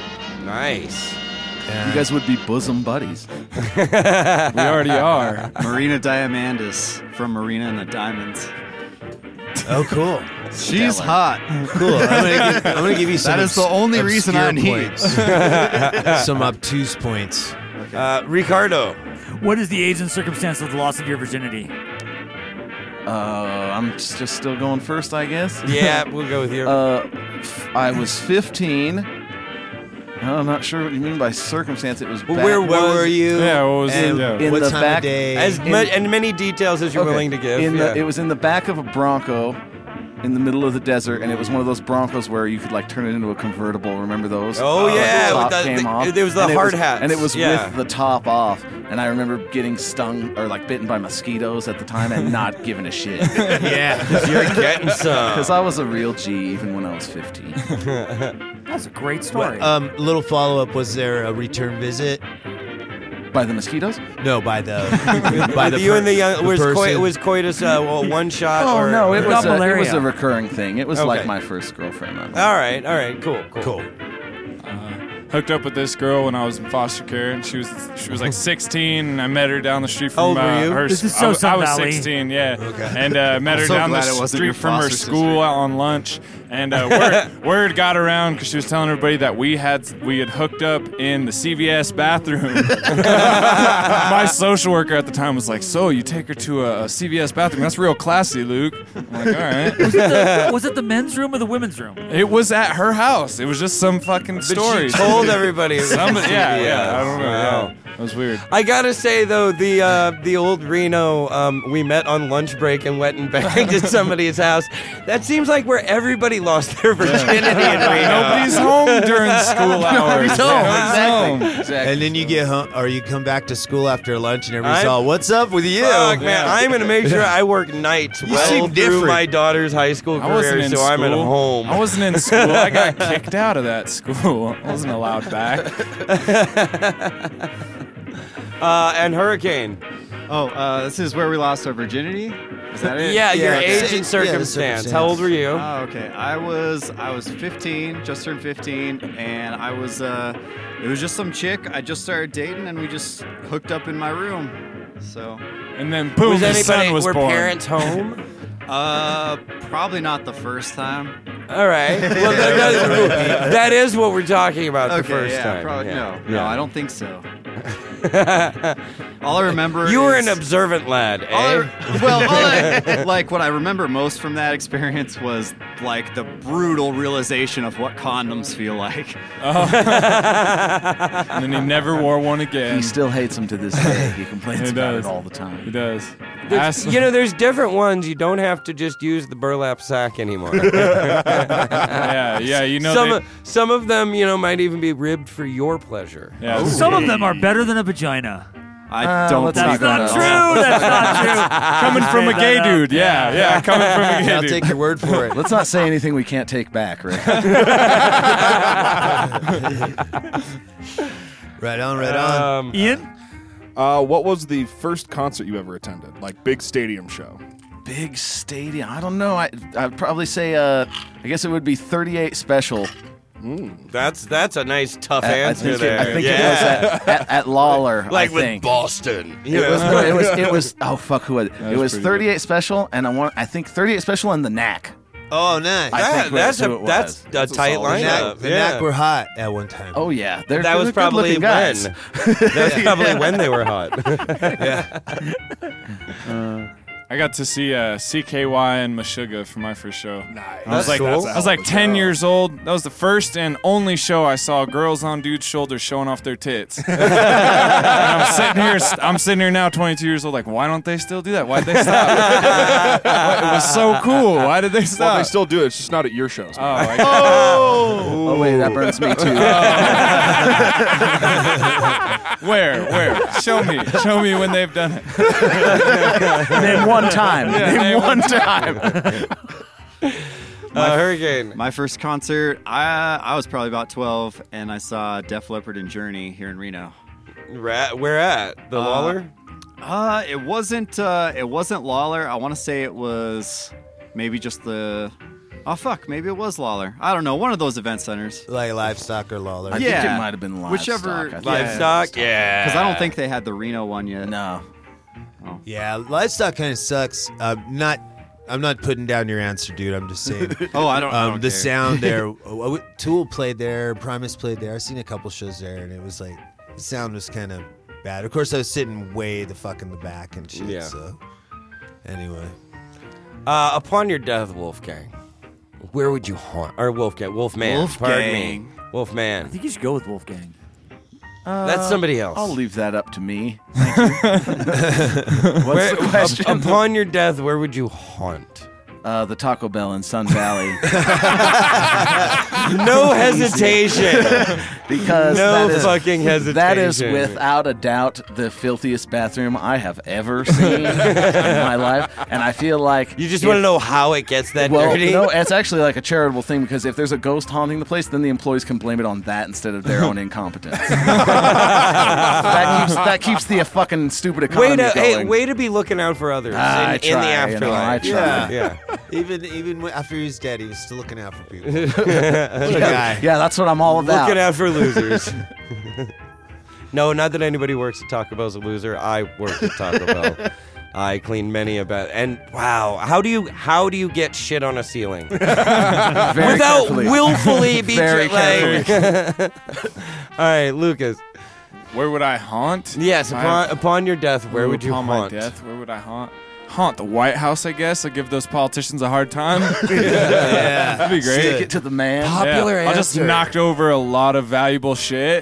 Nice. You guys would be bosom buddies. We already are. Marina Diamandis from Marina and the Diamonds. Oh, cool. She's hot. Cool. I'm gonna give, I'm gonna give you some. That is the obs- only reason I obscure need. points. Some obtuse points. Uh, Ricardo. What is the age and circumstance of the loss of your virginity? Uh, I'm just just still going first, I guess. Yeah, we'll go with you. Uh, f- I was fifteen. I'm not sure what you mean by circumstance. It was Well, back- where Where were you? Yeah, what was and it? in what the time back of day? As in- mu- and many details as you're Okay. willing to give. In yeah. the, it was in the back of a Bronco in the middle of the desert, and it was one of those Broncos where you could like turn it into a convertible. Remember those? Oh, Like, yeah, the top with the- came the- off. there was the And it hard hats. and it was Yeah. with the top off. And I remember getting stung or like bitten by mosquitoes at the time and not giving a shit Yeah. You're getting some. because I was a real G even when I was fifteen. That's a great story. What, um, little follow up. Was there a return visit? By the mosquitoes? No, by the by the you per- and the young the was coi- person. was coitus uh, well, one shot? Oh or, no, it or- was got a, it was malaria. a recurring thing. It was Okay. like my first girlfriend. I don't know. All right, all right, cool, cool. cool. Hooked up with this girl when I was in foster care, and she was she was like sixteen, and I met her down the street from How old were uh, you? her. This is I so was, I Sun was Valley. sixteen, yeah. Okay. And uh, met her so down the glad it wasn't your street from her foster school sister. on lunch, and uh, word, word got around because she was telling everybody that we had we had hooked up in the C V S bathroom. My social worker at the time was like, "So you take her to a, a C V S bathroom? That's real classy, Luke." I'm like, "All right." was, it the, was it the men's room or the women's room? It was at her house. It was just some fucking But story. she told everybody. It was Somebody, yeah, C V S. yeah. I don't know. Wow. Yeah. It was weird. I gotta say though, the uh, the old Reno, um, we met on lunch break and went and banged at somebody's house. That seems like where everybody lost their virginity in Reno. Nobody's home during school hours. Nobody's home. Nobody's home. Exactly. And then you get home, or you come back to school after lunch, and everybody's I'm- all, "What's up with you?" Fuck, man, I'm gonna make sure I work nights You well seem through different. my daughter's high school I wasn't career, in so school. I'm at home. I wasn't in school. I got kicked out of that school. I wasn't allowed back. Uh, and Hurricane. Oh, uh, this is where we lost our virginity. Is that it? Yeah, your Yeah, age the- and yeah, the circumstance. How old were you? Oh, okay. I was I was fifteen, just turned fifteen, and I was uh, it was just some chick I just started dating, and we just hooked up in my room. So, And then boom, was the anybody? son was were born. parents home? uh, probably not the first time. All right. Well, that, that- that is what we're talking about the Okay, first yeah, time. probably, Yeah. no, no, Yeah. I don't think so. All I remember You were is, an observant lad, all I- eh? well, all I, like what I remember most from that experience was like the brutal realization of what condoms feel like. And then he never wore one again. He still hates him to this day. He complains He about does. it all the time. He does. There's- Ask- you know, there's different ones. You don't have to just use the burlap sack anymore. yeah, yeah. You know, some they- of, some of them, you know, might even be ribbed for your pleasure. yeah. Some of them are better than a vagina. I Uh, don't. let's believe not that go at all. True, that's not true. Coming from a gay Made that up. dude. Yeah, yeah. Coming from a gay I'll dude. take your word for it. Let's not say anything we can't take back, Rick. Right on, right on. Um, Ian? Uh, what was the first concert you ever attended? Like big stadium show? Big stadium. I don't know. I I'd probably say. Uh, I guess it would be thirty-eight Special. that's that's a nice tough I, I answer think, there. it, I think yeah. it was at, at, at Lawler. like I with think. Boston. It was, no, it was. It was. Oh fuck! Who was it? That It was was pretty thirty-eight Special, and I want. I think thirty-eight Special and the Knack. Oh, nice. I That- think that's who a it that's was. a tight solid The lineup. Knack, the yeah. Knack were hot at one time. Oh yeah, they're that was they're probably good-looking when. guys. That was probably when they were hot. I got to see uh, C K Y and Meshuggah for my first show. Nice. I was like, cool. I was like ten years old. That was the first and only show I saw girls on dudes' shoulders showing off their tits. And I'm sitting here, I'm sitting here now, twenty-two years old. Like, why don't they still do that? Why'd they stop? It was so cool. Why did they stop? Well, they still do it. It's just not at your shows. oh, man. I, Oh wait, that burns me too. where, where? Show me, show me when they've done it. Name one time. Yeah, Name name one time. Uh, Hurricane. My first concert, I I was probably about twelve, and I saw Def Leppard and Journey here in Reno. Ra- where at? The Uh, Lawler? Uh, it wasn't. Uh, it wasn't Lawler. I want to say it was maybe just the. Oh fuck, maybe it was Lawler. I don't know. One of those event centers. Like Livestock or Lawler. I Yeah. think it might have been Livestock. Whichever- I think. Yeah. Livestock? Yeah. Because I don't think they had the Reno one yet. No. Yeah, Livestock kind of sucks. Uh, not, I'm not putting down your answer, dude. I'm just saying. Oh, I don't. I Um, don't the care. sound there. uh, Tool played there. Primus played there. I've seen a couple shows there, and it was like the sound was kind of bad. Of course, I was sitting way the fuck in the back and shit. Yeah. So anyway, Uh, upon your death, Wolfgang, where would you haunt? Or Wolfgang, Wolfman. Pardon me. Wolfgang. Wolfman. I think you should go with Wolfgang. That's somebody else. I'll leave that up to me. Thank you. What's Where- the question? up- upon your death, where would you haunt? Uh, the Taco Bell in Sun Valley. No hesitation. Because No that is, fucking hesitation. That is without a doubt the filthiest bathroom I have ever seen in my life, and I feel like You just if- want to know how it gets that Well, dirty? no, it's actually like a charitable thing because if there's a ghost haunting the place, then the employees can blame it on that instead of their own incompetence. that keeps that keeps the uh, fucking stupid economy Way to, going. hey, way to be looking out for others Ah, in, I in try, the you afterlife. know, I try. Yeah, yeah. even even when- after he was dead, he was still looking out for people. What a guy. Yeah, that's what I'm all about. Looking out for losers. No, not that anybody works at Taco Bell's a loser. I work at Taco Bell. I clean many a bet. And wow, how do you how do you get shit on a ceiling Very without carefully. willfully be Very like? All right, Lucas. Where would I haunt? Yes, If I- upon, upon your death, where Ooh, would you upon haunt? my death, where would I haunt? Haunt the White House, I guess. I'll give those politicians a hard time. Yeah, That'd be great. Stick it to the man. Popular Yeah, I'll just answer. knocked over a lot of valuable shit.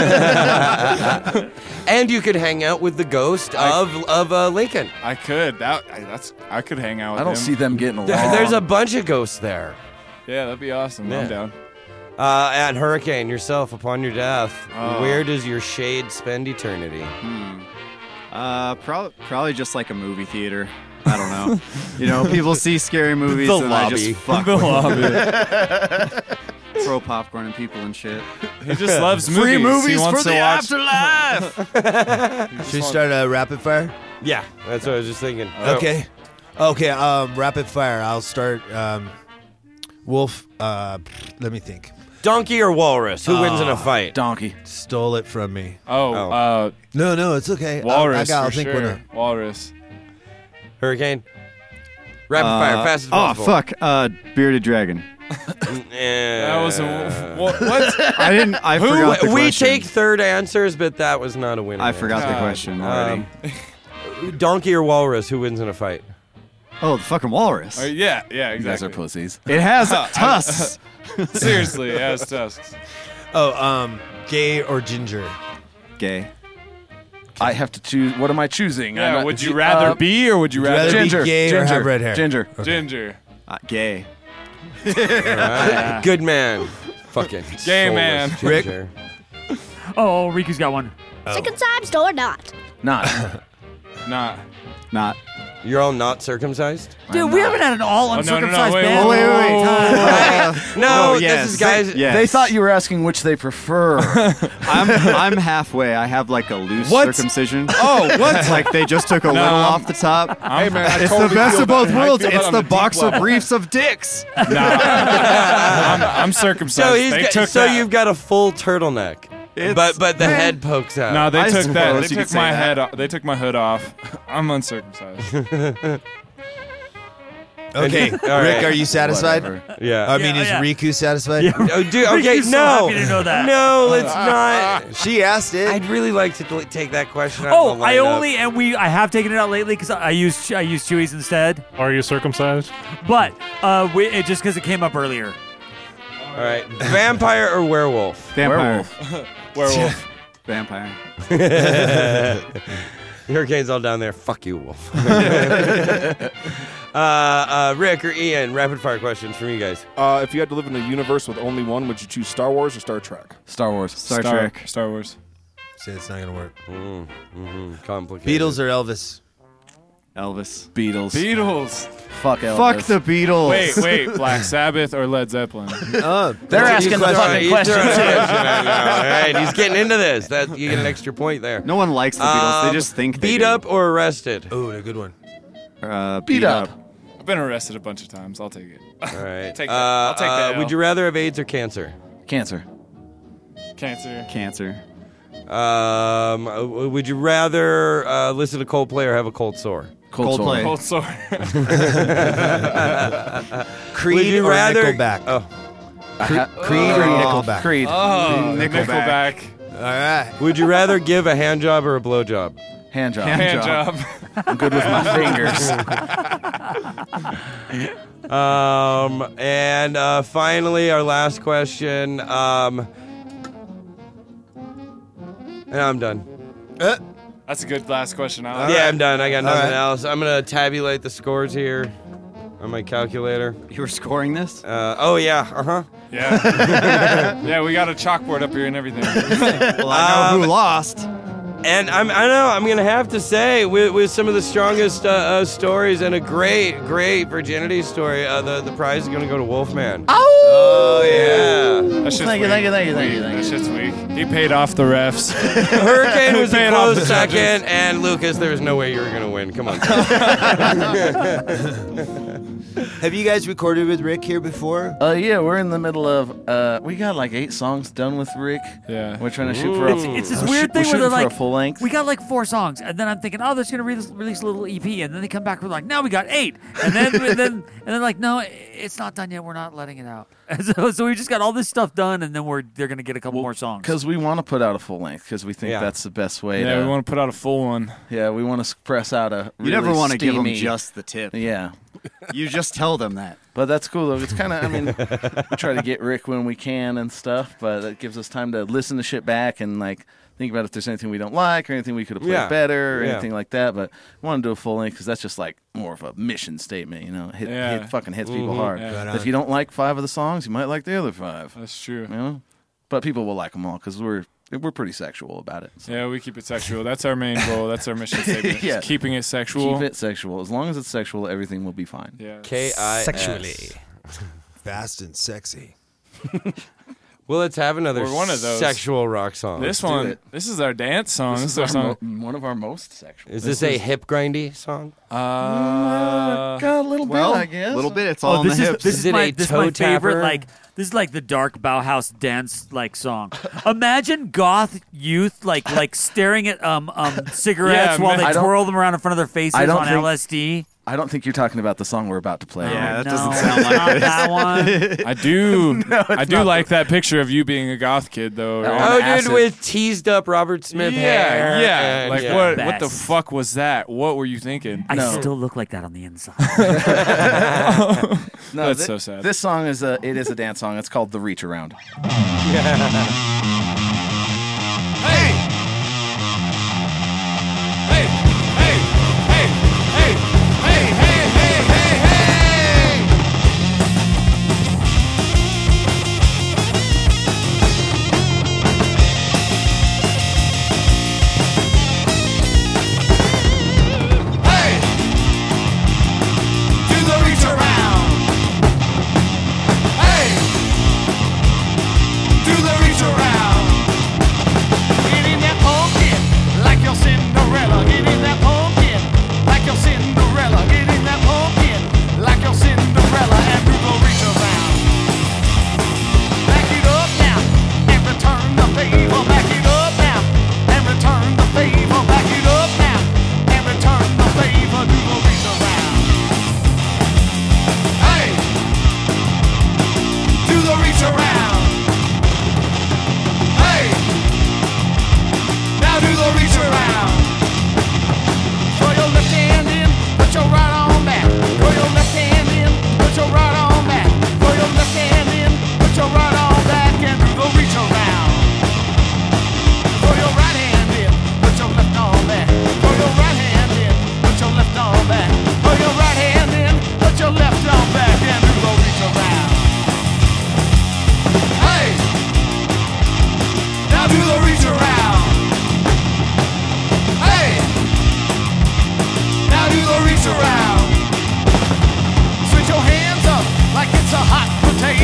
And you could hang out with the ghost of of uh, Lincoln. I could. That I, that's I could hang out with I don't him. see them getting along. There- There's a bunch of ghosts there. Yeah, that'd be awesome. Yeah. I'm down. Uh, and Hurricane, yourself, upon your death, Oh. where does your shade spend eternity? Hmm. Uh, probably probably just like a movie theater. I don't know. You know, people see scary movies The and I lobby. just fuck The with lobby. them. Throw popcorn at people and shit. He just loves movies. Free he movies wants for to the watch. afterlife. Should we start a rapid fire? Yeah, that's what I was just thinking. Okay. Okay. Um, rapid fire. I'll start. Um, Wolf. Uh, let me think. Donkey or walrus? Who wins in a Ah. fight? Donkey. Stole it from me. Oh, Oh. Uh, No, no, it's okay. walrus I, I got, I'll for think sure. one. Walrus. Hurricane? Rapid Uh, fire, fast as oh possible. fuck! Uh, bearded dragon. That was a what? what? I didn't. I Who, forgot the we question. take third answers, but that was not a winner. I forgot the God. question already. Um, donkey or walrus? Who wins in a fight? oh, the fucking walrus. Uh, yeah, yeah, You guys exactly. are pussies. It has tusks. Seriously, it has tusks. Oh, um, gay or ginger? Gay. I have to choose. What am I choosing? Yeah, I'm not- would you rather uh, be or would you rather, rather be ginger? gay or ginger, have red hair? Ginger. ginger? Uh, gay. All right. Good man. Fucking Gay soulless man. Rick? ginger. Oh, Riku's got one. Second time, still or not? Not. Not. Not. You're all not circumcised? Dude, we haven't had an all Oh, no, no, no, uncircumcised wait, band. wait, in a wait, long wait. time. No, Oh, yes. this is guys. Yes. They thought you were asking which they prefer. I'm I'm halfway. I have like a loose What? circumcision. Oh, what? It's like they just took a little I'm- off the top. Hey man, I It's totally the best feel of both that. I worlds. feel that It's on the deep boxer level. briefs of dicks. Nah. I'm, I'm circumcised. So he's they got, took so that. you've got a full turtleneck, It's- but but the head pokes out. No, they I took that. suppose They you could took say my that. head. Off. They took my hood off. I'm uncircumcised. Okay, All Rick, right. are you satisfied? Whatever. Yeah. I mean, Yeah, is yeah. Riku satisfied? Oh, dude, okay, Riku's so no, happy to know that. no, let's not. She asked it. I'd really like to l- take that question out Oh, of the I lineup. only and we I have taken it out lately because I, I use I use Chewy's instead. Are you circumcised? But uh, we, it, just because it came up earlier. All right, vampire or werewolf? Vampire. Werewolf. Vampire. Hurricane's all down there. Fuck you, Wolf. uh, uh, Rick or Ian, rapid fire questions from you guys. Uh, if you had to live in a universe with only one, would you choose Star Wars or Star Trek? Star Wars. Star, Trek. Star Wars. See, it's not gonna work. Mm, mm-hmm. Complicated. Beatles or Elvis? Elvis. Beatles. Beatles. Fuck Elvis. Fuck the Beatles. Wait, wait. Black Sabbath or Led Zeppelin? Uh, They're He's asking the throwing- fucking he's question throwing a too. question at you. All right, he's getting into this. That you get an extra point there. No one likes the Beatles. Um, They just think they beat do. up or arrested. oh, a good one. Uh, Beat up. I've been arrested a bunch of times. I'll take it. All right. Take that. Uh, I'll take that uh, L. would you rather have AIDS or cancer? Cancer. Cancer. Cancer. Um, uh, would you rather uh, listen to Coldplay or have a cold sore? Cold Coldplay. Cold sore. Creed Would you or rather- Nickelback? Oh, Cre- Creed or Nickelback? Creed. Oh, Nickelback. Nickelback. All right. would you rather give a hand job or a blow job? Hand job. Hand Hand job. job. I'm good with my fingers. Um, and uh, finally, our last question. Um, and I'm done. Uh, That's a good last question. I like yeah, that. I'm done. I got All nothing right. else. I'm gonna tabulate the scores here on my calculator. You were scoring this? Uh, oh yeah, uh huh. Yeah. Yeah, we got a chalkboard up here and everything. Well, I know Um, who lost. And I'm, I know I'm gonna have to say, with, with some of the strongest uh, uh, stories and a great, great virginity story, uh, the the prize is gonna go to Wolfman. Oh, yeah. That shit's Thank you, weak. thank you, thank you, thank you, Weak. thank That you. shit's weak. He paid off the refs. Hurricane was a Paying off close the second, judges. and Lucas, there was no way you were gonna win. Come on. have you guys recorded with Rick here before? Uh, yeah, we're in the middle of. Uh, we got like eight songs done with Rick. Yeah. We're trying to shoot for a. It's, it's this we're weird shoot- thing we're where they're shooting for like, a full length. we got like four songs, and then I'm thinking, oh, they're just gonna release, release a little E P, and then they come back, we're like, now we got eight, and then and then and then like, no, it's not done yet. We're not letting it out. And so so we just got all this stuff done, and then we're they're gonna get a couple more songs. Because we want to put out a full length because we think Yeah. that's the best way. Yeah, to, we want to put out a full one. Yeah, we want to press out a. You never really want to give them steamy- just the tip. Yeah, You just tell them that. but that's cool though. It's kind of. I mean, we try to get Rick when we can and stuff, but it gives us time to listen to shit back and like think about if there's anything we don't like or anything we could have played Yeah. better or Yeah. anything like that. But we want to do a full length because that's just like more of a mission statement, you know. Hit, Yeah. hit fucking hits people Mhm. hard. Yeah. Right If on. you don't like five of the songs, you might like the other five. That's true. You know, but people will like them all because we're we're pretty sexual about it. So. Yeah, we keep it sexual. That's our main goal. That's our mission statement. Yeah. Is keeping it sexual. Keep it sexual. As long as it's sexual, everything will be fine. Yeah. K I S. Sexually. Fast and sexy. Well, let's have another Or one of those. sexual rock song. This do one, it. this is our dance song. This, This is our is song. our mo- one of our most sexual. Is this, a hip grindy song? Uh, Got a little Well, bit, I guess. a little bit. It's all Oh, in this the is hips. this Is is it my a this is my toe favorite. tapper? Like this is like the dark Bauhaus dance like song. Imagine goth youth like like staring at um um cigarettes Yeah, while man. they I don't- twirl them around in front of their faces I don't on think- L S D. I don't think you're talking about the song we're about to play. Yeah, that No, doesn't sound like not it. that one. I do. I do not like that picture of you being a goth kid, though. Oh, right? Oh, dude, acid. with teased up Robert Smith yeah, hair. yeah. and- Like yeah. what? What the Best. fuck was that? What were you thinking? I No. still look like that on the inside. No, That's thi- so sad. This song is a it is a dance song. It's called "The Reach Around." Hey! Hey! Hey! Hey! Hey! Hey! Hey! Hey! Hey! Hey!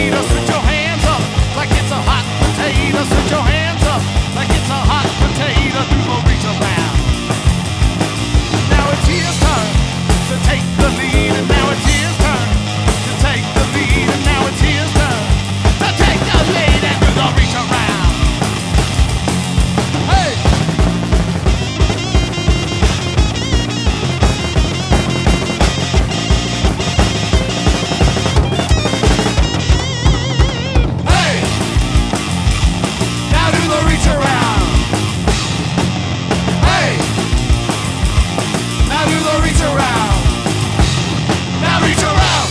potato. Switch your hands up like it's a hot potato. Switch your hands up like it's a hot potato. Do the reach around. Now it's his turn to take the lead, and now it's his turn to take the lead, and now it's his turn to take the lead and do the reach around. Hey! Hey! Now do the reach around. Hey! Now do the reach around. Now reach around.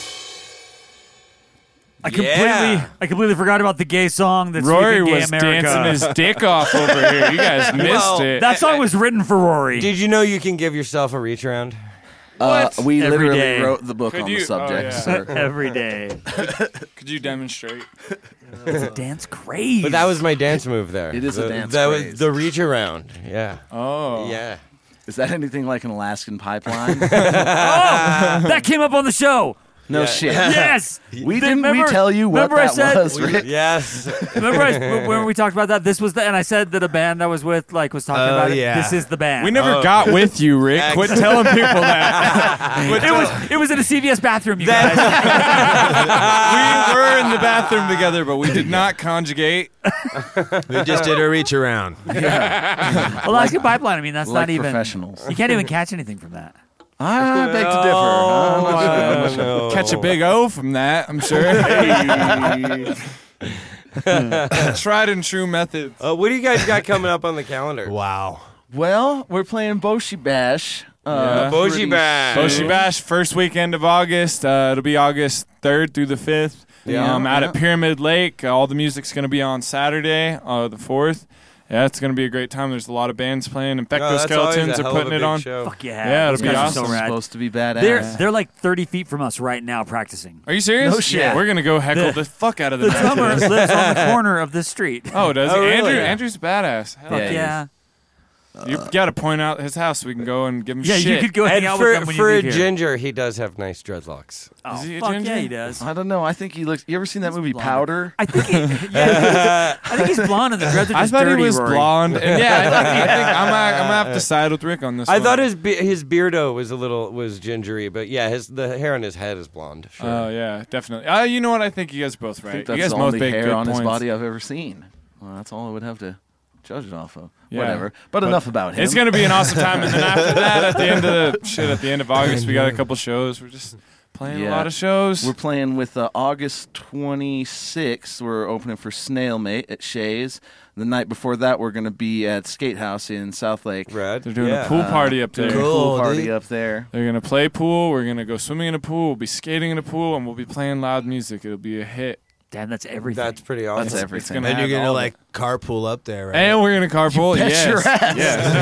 I completely, Yeah. I completely forgot about the gay song that's Rory Sweeping Gay was America. dancing his dick off over here. You guys missed Well, it. That song was written for Rory. Did you know you can give yourself a reach around? Uh, we Every literally day. wrote the book Could on you- the subject, oh, yeah. sir. Every day. Could you demonstrate? It's a dance craze. But that was my dance move there. It is a The- dance That craze. was the reach around. Yeah. Oh. Yeah. Is that anything like an Alaskan pipeline? Oh, that came up on the show. No Yeah. shit. Yes. We They- didn't remember- we tell you what remember I that said- was, We- Rick? yes. Remember I, when we talked about that? This was the, and I said that a band I was with like was talking Oh, about it. yeah. This is the band. We never Oh. got with you, Rick. Quit telling people that. it was it was in a C V S bathroom, you guys. We were in the bathroom together, but we did not conjugate. We just did a reach around. Alaska Pipeline. I mean, that's Like not even professionals. You can't even catch anything from that. I beg to differ. I'm not sure. I'm not sure. no. Catch a big O from that, I'm sure. Tried and true methods. Uh, what do you guys got coming up on the calendar? Wow. Well, we're playing Boshi Bash. Yeah. Uh, Boshi pretty Bash. Boshi Bash, first weekend of August. Uh, it'll be August third through the fifth. Yeah. Um, out Yeah. at Pyramid Lake. Uh, all the music's going to be on Saturday, uh, the fourth. Yeah, it's going to be a great time. There's a lot of bands playing. No, that's always Infectoskeletons a are hell of putting a it big on. show. Fuck yeah. Yeah, Those it'll be guys are awesome. so rad. supposed to be badass. They're they're like thirty feet from us right now practicing. Are you serious? No shit. We're going to go heckle The- the, fuck out of the The drummer Nazis. lives on the corner of this street. Oh, does Oh, he? really? Andrew, Yeah. Andrew's badass. Hell Fuck Yeah, he yeah. You got to point out his house so we can go and give him Yeah, shit. you could go hang And out for, with them when for you a leave here. ginger, he does have nice dreadlocks. Oh, Is he a fuck ginger? yeah, he does. I don't know. I think he looks. You ever seen that movie blonde. Powder? I think he, yeah, I think he's blonde and the dreads are I just thought dirty, he was Rory. blonde. And yeah, I think, I think I'm, gonna- I'm gonna have to side with Rick on this. I one. thought his be- his beardo was a little was gingery, but yeah, his the hair on his head is blonde. Sure. Oh yeah, definitely. Uh, you know what? I think you guys are both I right. think You that's guys the both only make hair good on points. his body I've ever seen. Well, that's all I would have to judge it off of. Yeah. Whatever. But, enough about him. It's gonna be an awesome time, and then after that, at the end of the shit, at the end of August, we got a couple shows. We're just playing a Yeah. lot of shows. We're playing with uh, August twenty-sixth. We're opening for Snailmate at Shays. The night before that, we're going to be at Skate House in South Lake. Red. They're doing yeah. a pool party up Doing there. a pool Cool, party dude. up there. They're gonna play pool. We're gonna go swimming in a pool. We'll be skating in a pool, and we'll be playing loud music. It'll be a hit. Damn, that's everything. That's pretty awesome. That's everything. gonna And you're have gonna all like carpool up there, right? And we're gonna carpool. bet yes. your ass.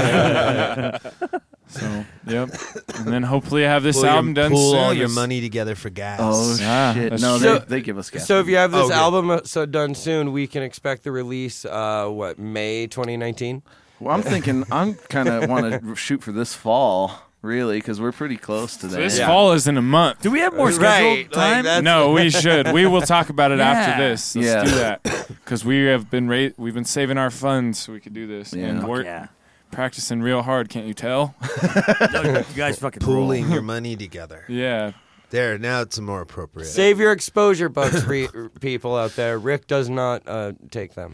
Yes. So, yep. And then hopefully have this Pool your- album done pool soon. all your This- money together for gas. Oh, Ah, shit. that's No, true. they, they give us gas. So if you have this Oh, good. album uh, so done soon, we can expect the release. Uh, what May twenty nineteen? Well, I'm thinking I'm kind of want to shoot for this fall, really, because we're pretty close to that. This Yeah. fall is in a month. Do we have more Right, scheduled like time? that's- No, we should. We will talk about it Yeah. after this. Let's Yeah. do that because we have been ra- we've been saving our funds so we could do this Yeah. and Fuck work yeah. practicing real hard. Can't you tell? No, you guys fucking rule. Pooling your money together. Yeah. There, now it's more appropriate. Save your exposure bucks, re- people out there. Rick does not uh, take them.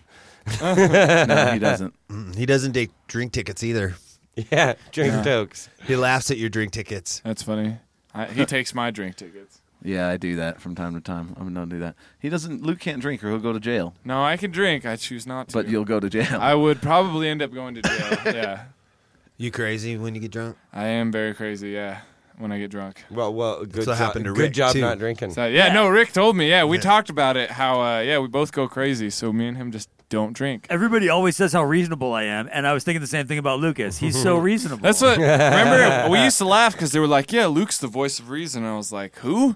No, he doesn't. Mm, He doesn't take drink tickets either. Yeah, drink tokes. He laughs at your drink tickets. That's funny. I, he takes my drink tickets. Yeah, I do that from time to time. I'm gonna do that. He doesn't. Luke can't drink, or he'll go to jail. No, I can drink. I choose not to. But you'll go to jail. I would probably end up going to jail. Yeah. You crazy when you get drunk? I am very crazy. Yeah. When I get drunk. Well, well, good That's what job. happened to good Rick, job too. not drinking. So, yeah, no, Rick told me. Yeah, we Yeah. talked about it. How, uh, yeah, we both go crazy. So me and him just don't drink. Everybody always says how reasonable I am, and I was thinking the same thing about Lucas. He's so reasonable. That's what. Remember, we used to laugh because they were like, "Yeah, Luke's the voice of reason." I was like, "Who?"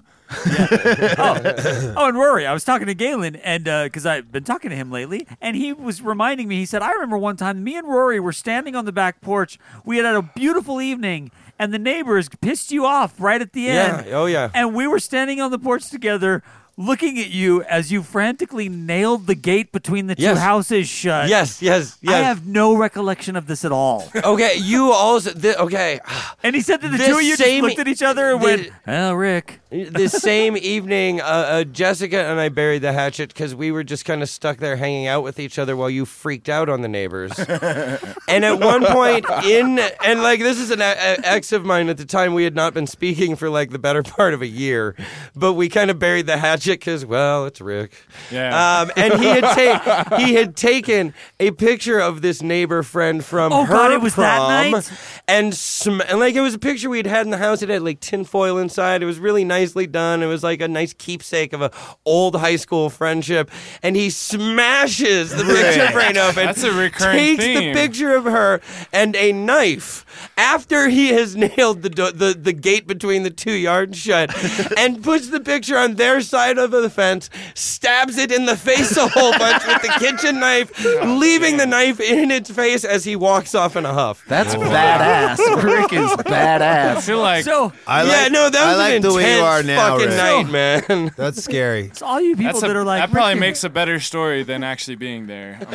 oh, oh, and Rory, I was talking to Galen, and because I've been talking to him lately, and he was reminding me. He said, "I remember one time, me and Rory were standing on the back porch. We had had a beautiful evening, and the neighbors pissed you off right at the Yeah. end. Oh yeah. And we were standing on the porch together." looking at you as you frantically nailed the gate between the two Yes. houses shut. Yes, yes, yes. I have no recollection of this at all. Okay, you also. Th- okay. And he said that the This two of you just same- looked at each other and the- went, "Oh, Rick." The same evening, uh, uh, Jessica and I buried the hatchet because we were just kind of stuck there hanging out with each other while you freaked out on the neighbors. And at one point in, and like this is an a- a- ex of mine at the time, we had not been speaking for like the better part of a year, but we kind of buried the hatchet because, well, it's Rick. Yeah. Um, and he had, ta- he had taken a picture of this neighbor friend from Oh, her God, it was that prom, night? and sm- and like it was a picture we'd had in the house. It had like tinfoil inside. It was really nicely done. It was like a nice keepsake of a old high school friendship. And he smashes the picture frame open. That's a recurring Takes theme. the picture of her and a knife after he has nailed the do- the the gate between the two yards shut, and puts the picture on their side of the fence. Stabs it in the face a whole bunch with the kitchen knife, leaving the knife in its face as he walks off in a huff. That's badass. Rick is I badass. feel like So, I yeah, like, no, that was I like an the way you intense are now, fucking Rick. night, man. That's scary. it's all you people that's a, that are like, that probably Rick, makes a better story than actually being there. I'm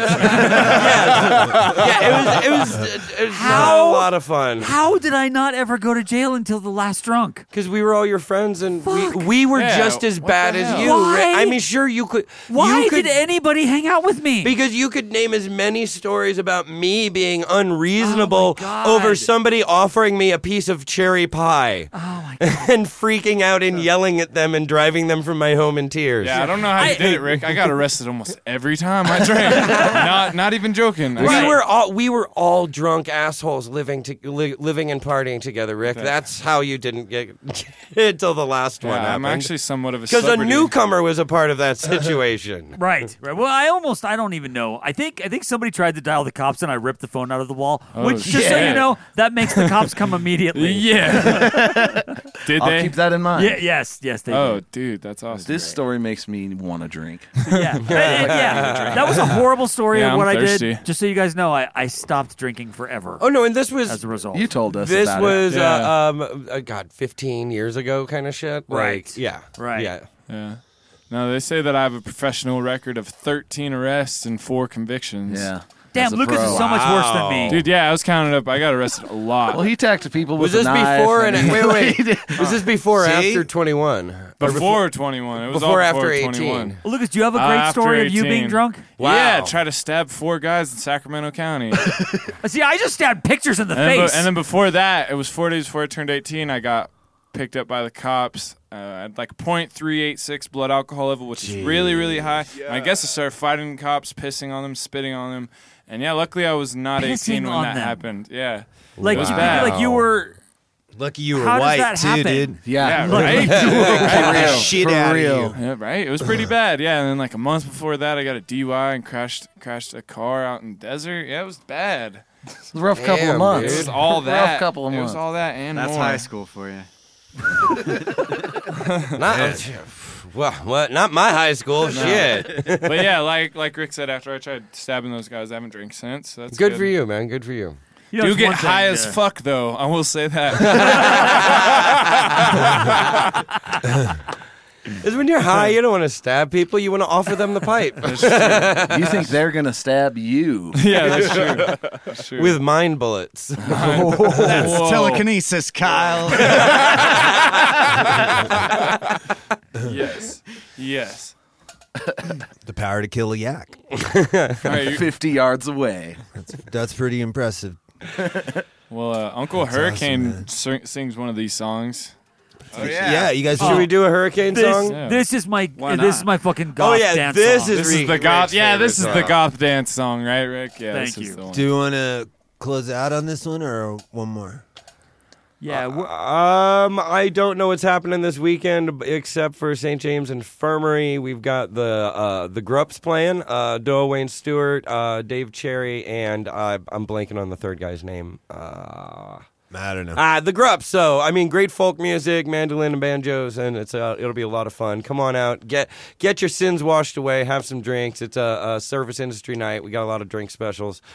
Yeah, it was it was, it was How- a lot of fun. How did I not ever go to jail until the last drunk? Because we were all your friends, and we, Fuck. we were Yeah, just as what bad the as hell? you. Why? I mean, sure, you could. Why you could, did anybody hang out with me? Because you could name as many stories about me being unreasonable Oh, my God. over somebody offering me a piece of cherry pie oh my God. and freaking out and yelling at them and driving them from my home in tears. Yeah, I don't know how you I- did it, Rick. I got arrested almost every time I drank. not, not even joking. I We got- were all we were all drunk assholes living to, li- living and partying together, Rick. That's how you didn't get until the last one Yeah, happened. I'm actually somewhat of a because a celebrity. newcomer was a part of that situation. Right, right. Well, I almost, I don't even know. I think, I think somebody tried to dial the cops, and I ripped the phone out of the wall. Oh, which, just so shit. you know, that makes the cops come immediately. Yeah. Did I'll they? keep that in mind. Yeah, yes, yes, they Oh, dude, that's awesome. This story makes me want to drink. did. Yeah, And- and yeah. That was a horrible story Yeah, of what I'm I thirsty. did. Just so you guys know, I, I stopped drinking forever Oh no, and this was as a result. You told us this about was it. uh, Yeah. um uh, God fifteen years ago kind of shit. Right. Like, yeah. Right. Yeah. Yeah. No, they say that I have a professional record of thirteen arrests and four convictions. Yeah. Damn, As a Lucas pro. is so much worse than me. Dude, yeah, I was counting up. I got arrested a lot. Well, he attacked people Was with this a knife. before and and wait wait? Was this before or See? after twenty-one? Or before twenty-one. It was before all after before eighteen. twenty-one. Well, Lucas, do you have a Uh, great after story of you being eighteen. drunk? Wow. Yeah, try to stab four guys in Sacramento County. Uh, See, I just stabbed pictures in the and, then, face. be- and then before that, it was four days before I turned eighteen. I got picked up by the cops. Uh, I had like point three eight six blood alcohol level, which is really, really high. And I guess I started fighting the cops, pissing on them, spitting on them. And yeah, luckily I was not Pissing eighteen when on that them. happened. Yeah. like, it was you, bad. like you were. Lucky you were How does white that too, happen? dude. Yeah. Yeah, right? Beat the real. shit For out real. of you. Yeah, right. It was pretty bad. Yeah, and then like a month before that, I got a D U I and crashed crashed a car out in the desert. Yeah, it was bad. It was a rough couple Damn, of months. It was all that. Rough couple of it months. was all that and That's more. high school for you. Not, well, what? Not my high school. Shit. But yeah, like like Rick said, after I tried stabbing those guys, I haven't drank since. So that's Good good for you, man. Good for you. You know, Do it's get one thing high as to- fuck though. I will say that. Is when you're high, you don't want to stab people. You want to offer them the pipe You think they're gonna stab you? Yeah, that's true. That's true. with mind bullets. That's Whoa. telekinesis, Kyle. yes, yes. The power to kill a yak. All right, you- Fifty yards away. That's pretty impressive. well, uh, Uncle That's Hurricane awesome, sing- sings one of these songs. Oh yeah, you guys Should should we do a hurricane This, song? Yeah. this is my Why this not? is my fucking goth yeah, dance this song. is This Rick- is the goth. Rick's Yeah, this is favorite the song. goth dance song, right, Rick? Yeah. Thank this is you. the one. Do you want to close out on this one or one more? yeah. we're- Um, I don't know what's happening this weekend except for Saint James Infirmary. We've got the uh, the Grups playing. Uh, Doa Wayne Stewart, uh, Dave Cherry, and uh, I'm blanking on the third guy's name. Uh, I don't know. Ah, the Grups. So, I mean, great folk music, mandolin and banjos, and it's uh, it'll be a lot of fun. Come on out, get get your sins washed away, have some drinks. It's a, a service industry night. We got a lot of drink specials.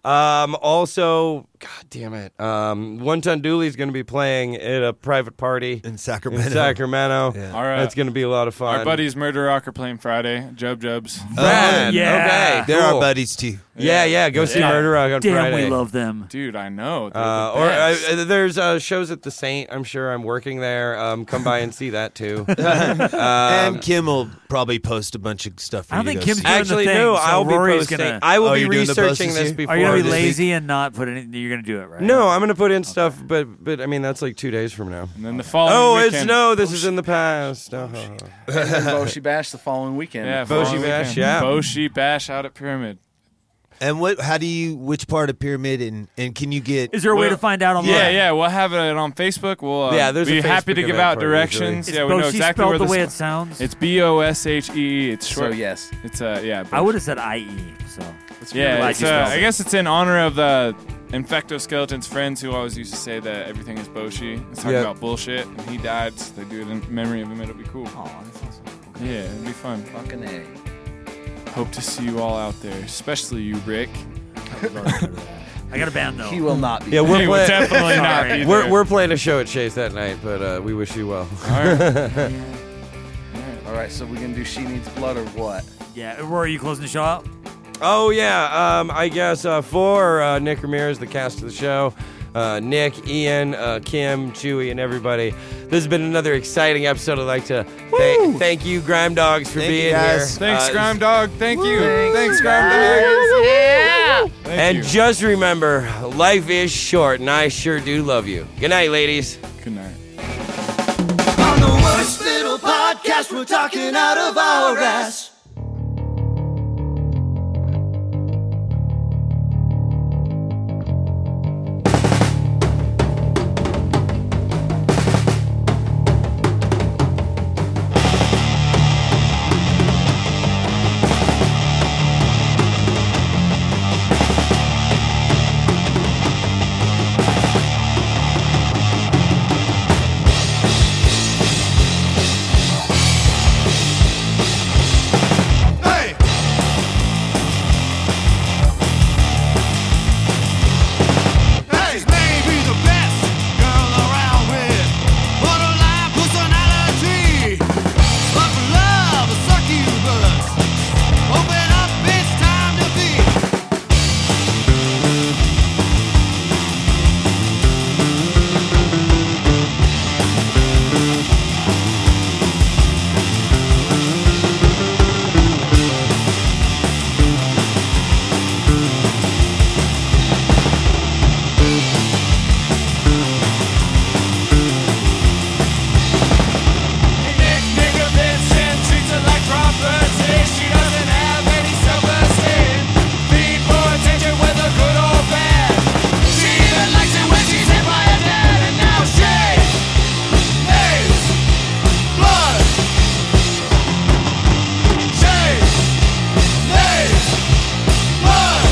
Um, also, God damn it, um, One Ton Dooley's going to be playing at a private party in Sacramento. In Sacramento. Yeah. All right. That's going to be a lot of fun. Our buddies Murder Rock are playing Friday. Jub Jubs. Rad. yeah. Okay. They're cool. our buddies too. Yeah, yeah. Go see Yeah. Murder Rock on Damn, Friday. we love them. Dude, I know. They're Uh, the or best. uh, there's uh, shows at the Saint. I'm sure I'm working there. Um, come by and see that too. um, and Kim will probably post a bunch of stuff for I don't you think to Kim's see. doing Actually, the thing, no. so I'll be Rory's posting. gonna- I will Oh, be you're doing the researching posters this here? before. Are you gonna be this week. lazy and not put it? You're gonna do it, right? No, I'm gonna put in stuff, but but I mean that's like two days from now. And then the following Oh, weekend, it's no. This is in the past. Oh. And then Boshi Bash the following weekend. Yeah, Boshi following Bash, weekend. yeah. Boshi Bash out at Pyramid. And what? How do you? Which part of Pyramid? And and can you get? Is there a way Well, to find out online? Yeah, yeah, we'll have it on Facebook. We'll uh, Yeah, there's a be happy Facebook to give event out for it directions. Is Yeah, we know Boshi exactly spelled where the this way it sounds? It's B O S H E E. It's So short. yes. It's uh yeah. I Boshi. would have said I E. So Yeah, glad it's, you uh, spelled I it. guess it's in honor of the Infectoskeleton's friends who always used to say that everything is Boshi. It's talking Yeah. about bullshit, and he died, so they do it in memory of him. It'll be cool. Oh, that's awesome. Yeah, it'll be fun. Fucking A. Hope to see you all out there, especially you, Rick. I got a band though. He will not be. Yeah, we're He will playing. definitely not Sorry. be We're there. we're playing a show at Chase that night, but uh, we wish you well. All right. All right, so we gonna do She Needs Blood or what? Yeah, Rory, you closing the show out? Oh yeah, um, I guess uh, for uh, Nick Ramirez, the cast of the show, uh, Nick, Ian, uh, Kim, Chewy, and everybody. This has been another exciting episode. I'd like to thank, thank you, Grime Dogs, for Thank you, being guys. here. Thanks, Uh, Grime Dog. Thank you. Thanks, Thanks, Grime Dog. Yeah. Thank And you. just remember, life is short, and I sure do love you. Good night, ladies. Good night. On the worst little podcast, we're talking out of our ass. Hey! Hey! She's maybe the best girl around with borderline personality. But for love, a succubus. Open up, it's time to be. Nick, Nick of this and treats her like property. She doesn't have any self-esteem. Feed for attention, whether good or bad. She even likes it when she's hit by a dad. And now she needs blood. She needs blood.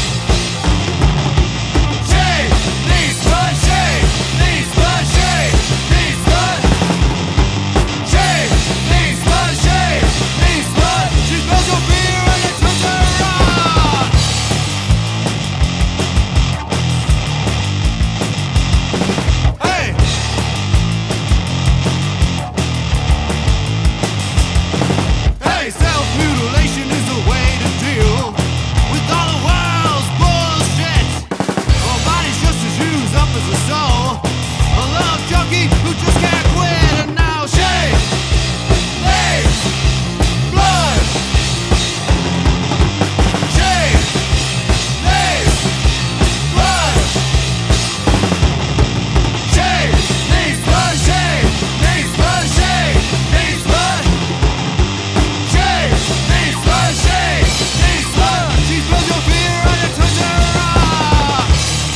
She needs blood. She needs blood. She needs blood. She needs blood, she needs blood. She smells your fear and it turns her on. Hey! Hey, self-mutilation is a way to deal with all the world's bullshit. Our body's just as used up as a soul. A love junkie who just can't quit, and now she needs blood. She needs blood. She needs blood. She needs blood. She needs blood. She needs blood. She needs blood. She smells your fear and it turns her on.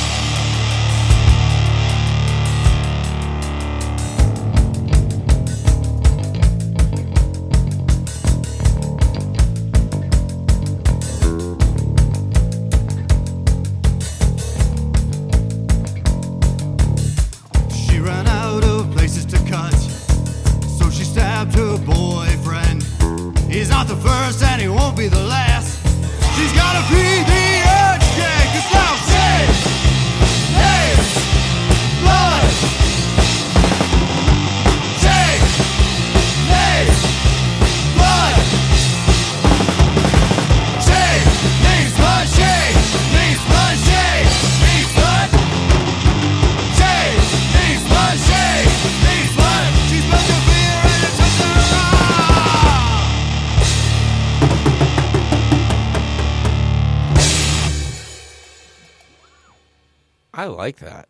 She ran out of places to cut, so she stabbed her boyfriend. He's not the first and he won't be the last. She's gotta be the urge, yeah, 'cause now I like that.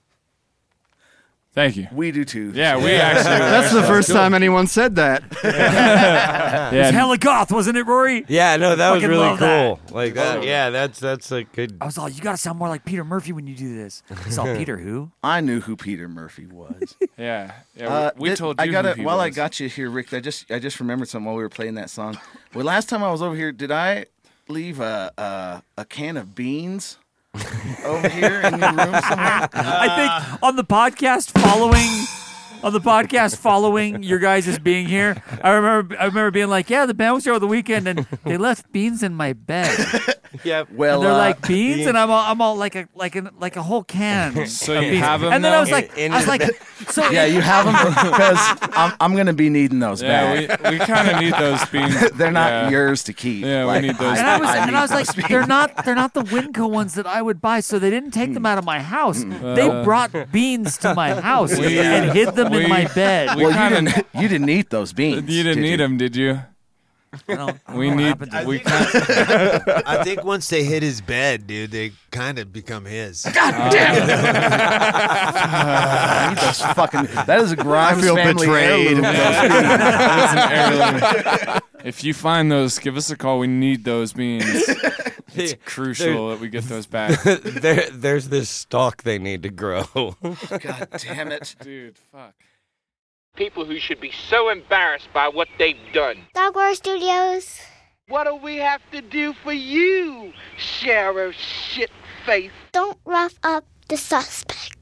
Thank you. We do too. Yeah, we actually. That's the first time anyone said that. It was hella goth, wasn't it, Rory? Yeah, no, that was Fucking really love cool. that. Like that. Yeah, that's that's a good. I was all, you gotta sound more like Peter Murphy when you do this. He's all, Peter who? I knew who Peter Murphy was. Yeah, yeah. Uh, we we th- told you. I got who it he while I was. got you here, Rick. I just I just remembered something while we were playing that song. Well, last time I was over here, did I leave a a, a can of beans over here in your room somewhere? I think on the podcast following on the podcast following your guys' being here, I remember I remember being like, yeah, the band was here over the weekend and they left beans in my bed. Yeah, well, and they're uh, like beans, beans. and I'm all, I'm all like a like a like a whole can. So of you beans. have them and then I now? was like, In- in I was his like, bed. so Yeah, you have them because I'm I'm gonna be needing those Yeah, back. we, we kind of need those beans. They're not yeah. yours to keep. Yeah, we need those. And I was, and need I was like, those beans. they're not, they're not the Winco ones that I would buy. So they didn't take them out of my house. They Uh, brought beans to my house We- and hid them we- in my bed. we Well, you kinda- didn't you didn't eat those beans. You didn't did need them, did you? I don't- I don't We know what need. happened to We them. kind I think once they hit his bed, dude, they kind of become his. I need those fucking. That is a Grimes feel family betrayed. heirloom. If you find those, give us a call. We need those beans. It's crucial that we get those back. there, there's this stalk they need to grow. God damn it. Dude, fuck. People who should be so embarrassed by what they've done. Dog War Studios. What do we have to do for you, Sheriff Shitface? Don't rough up the suspect.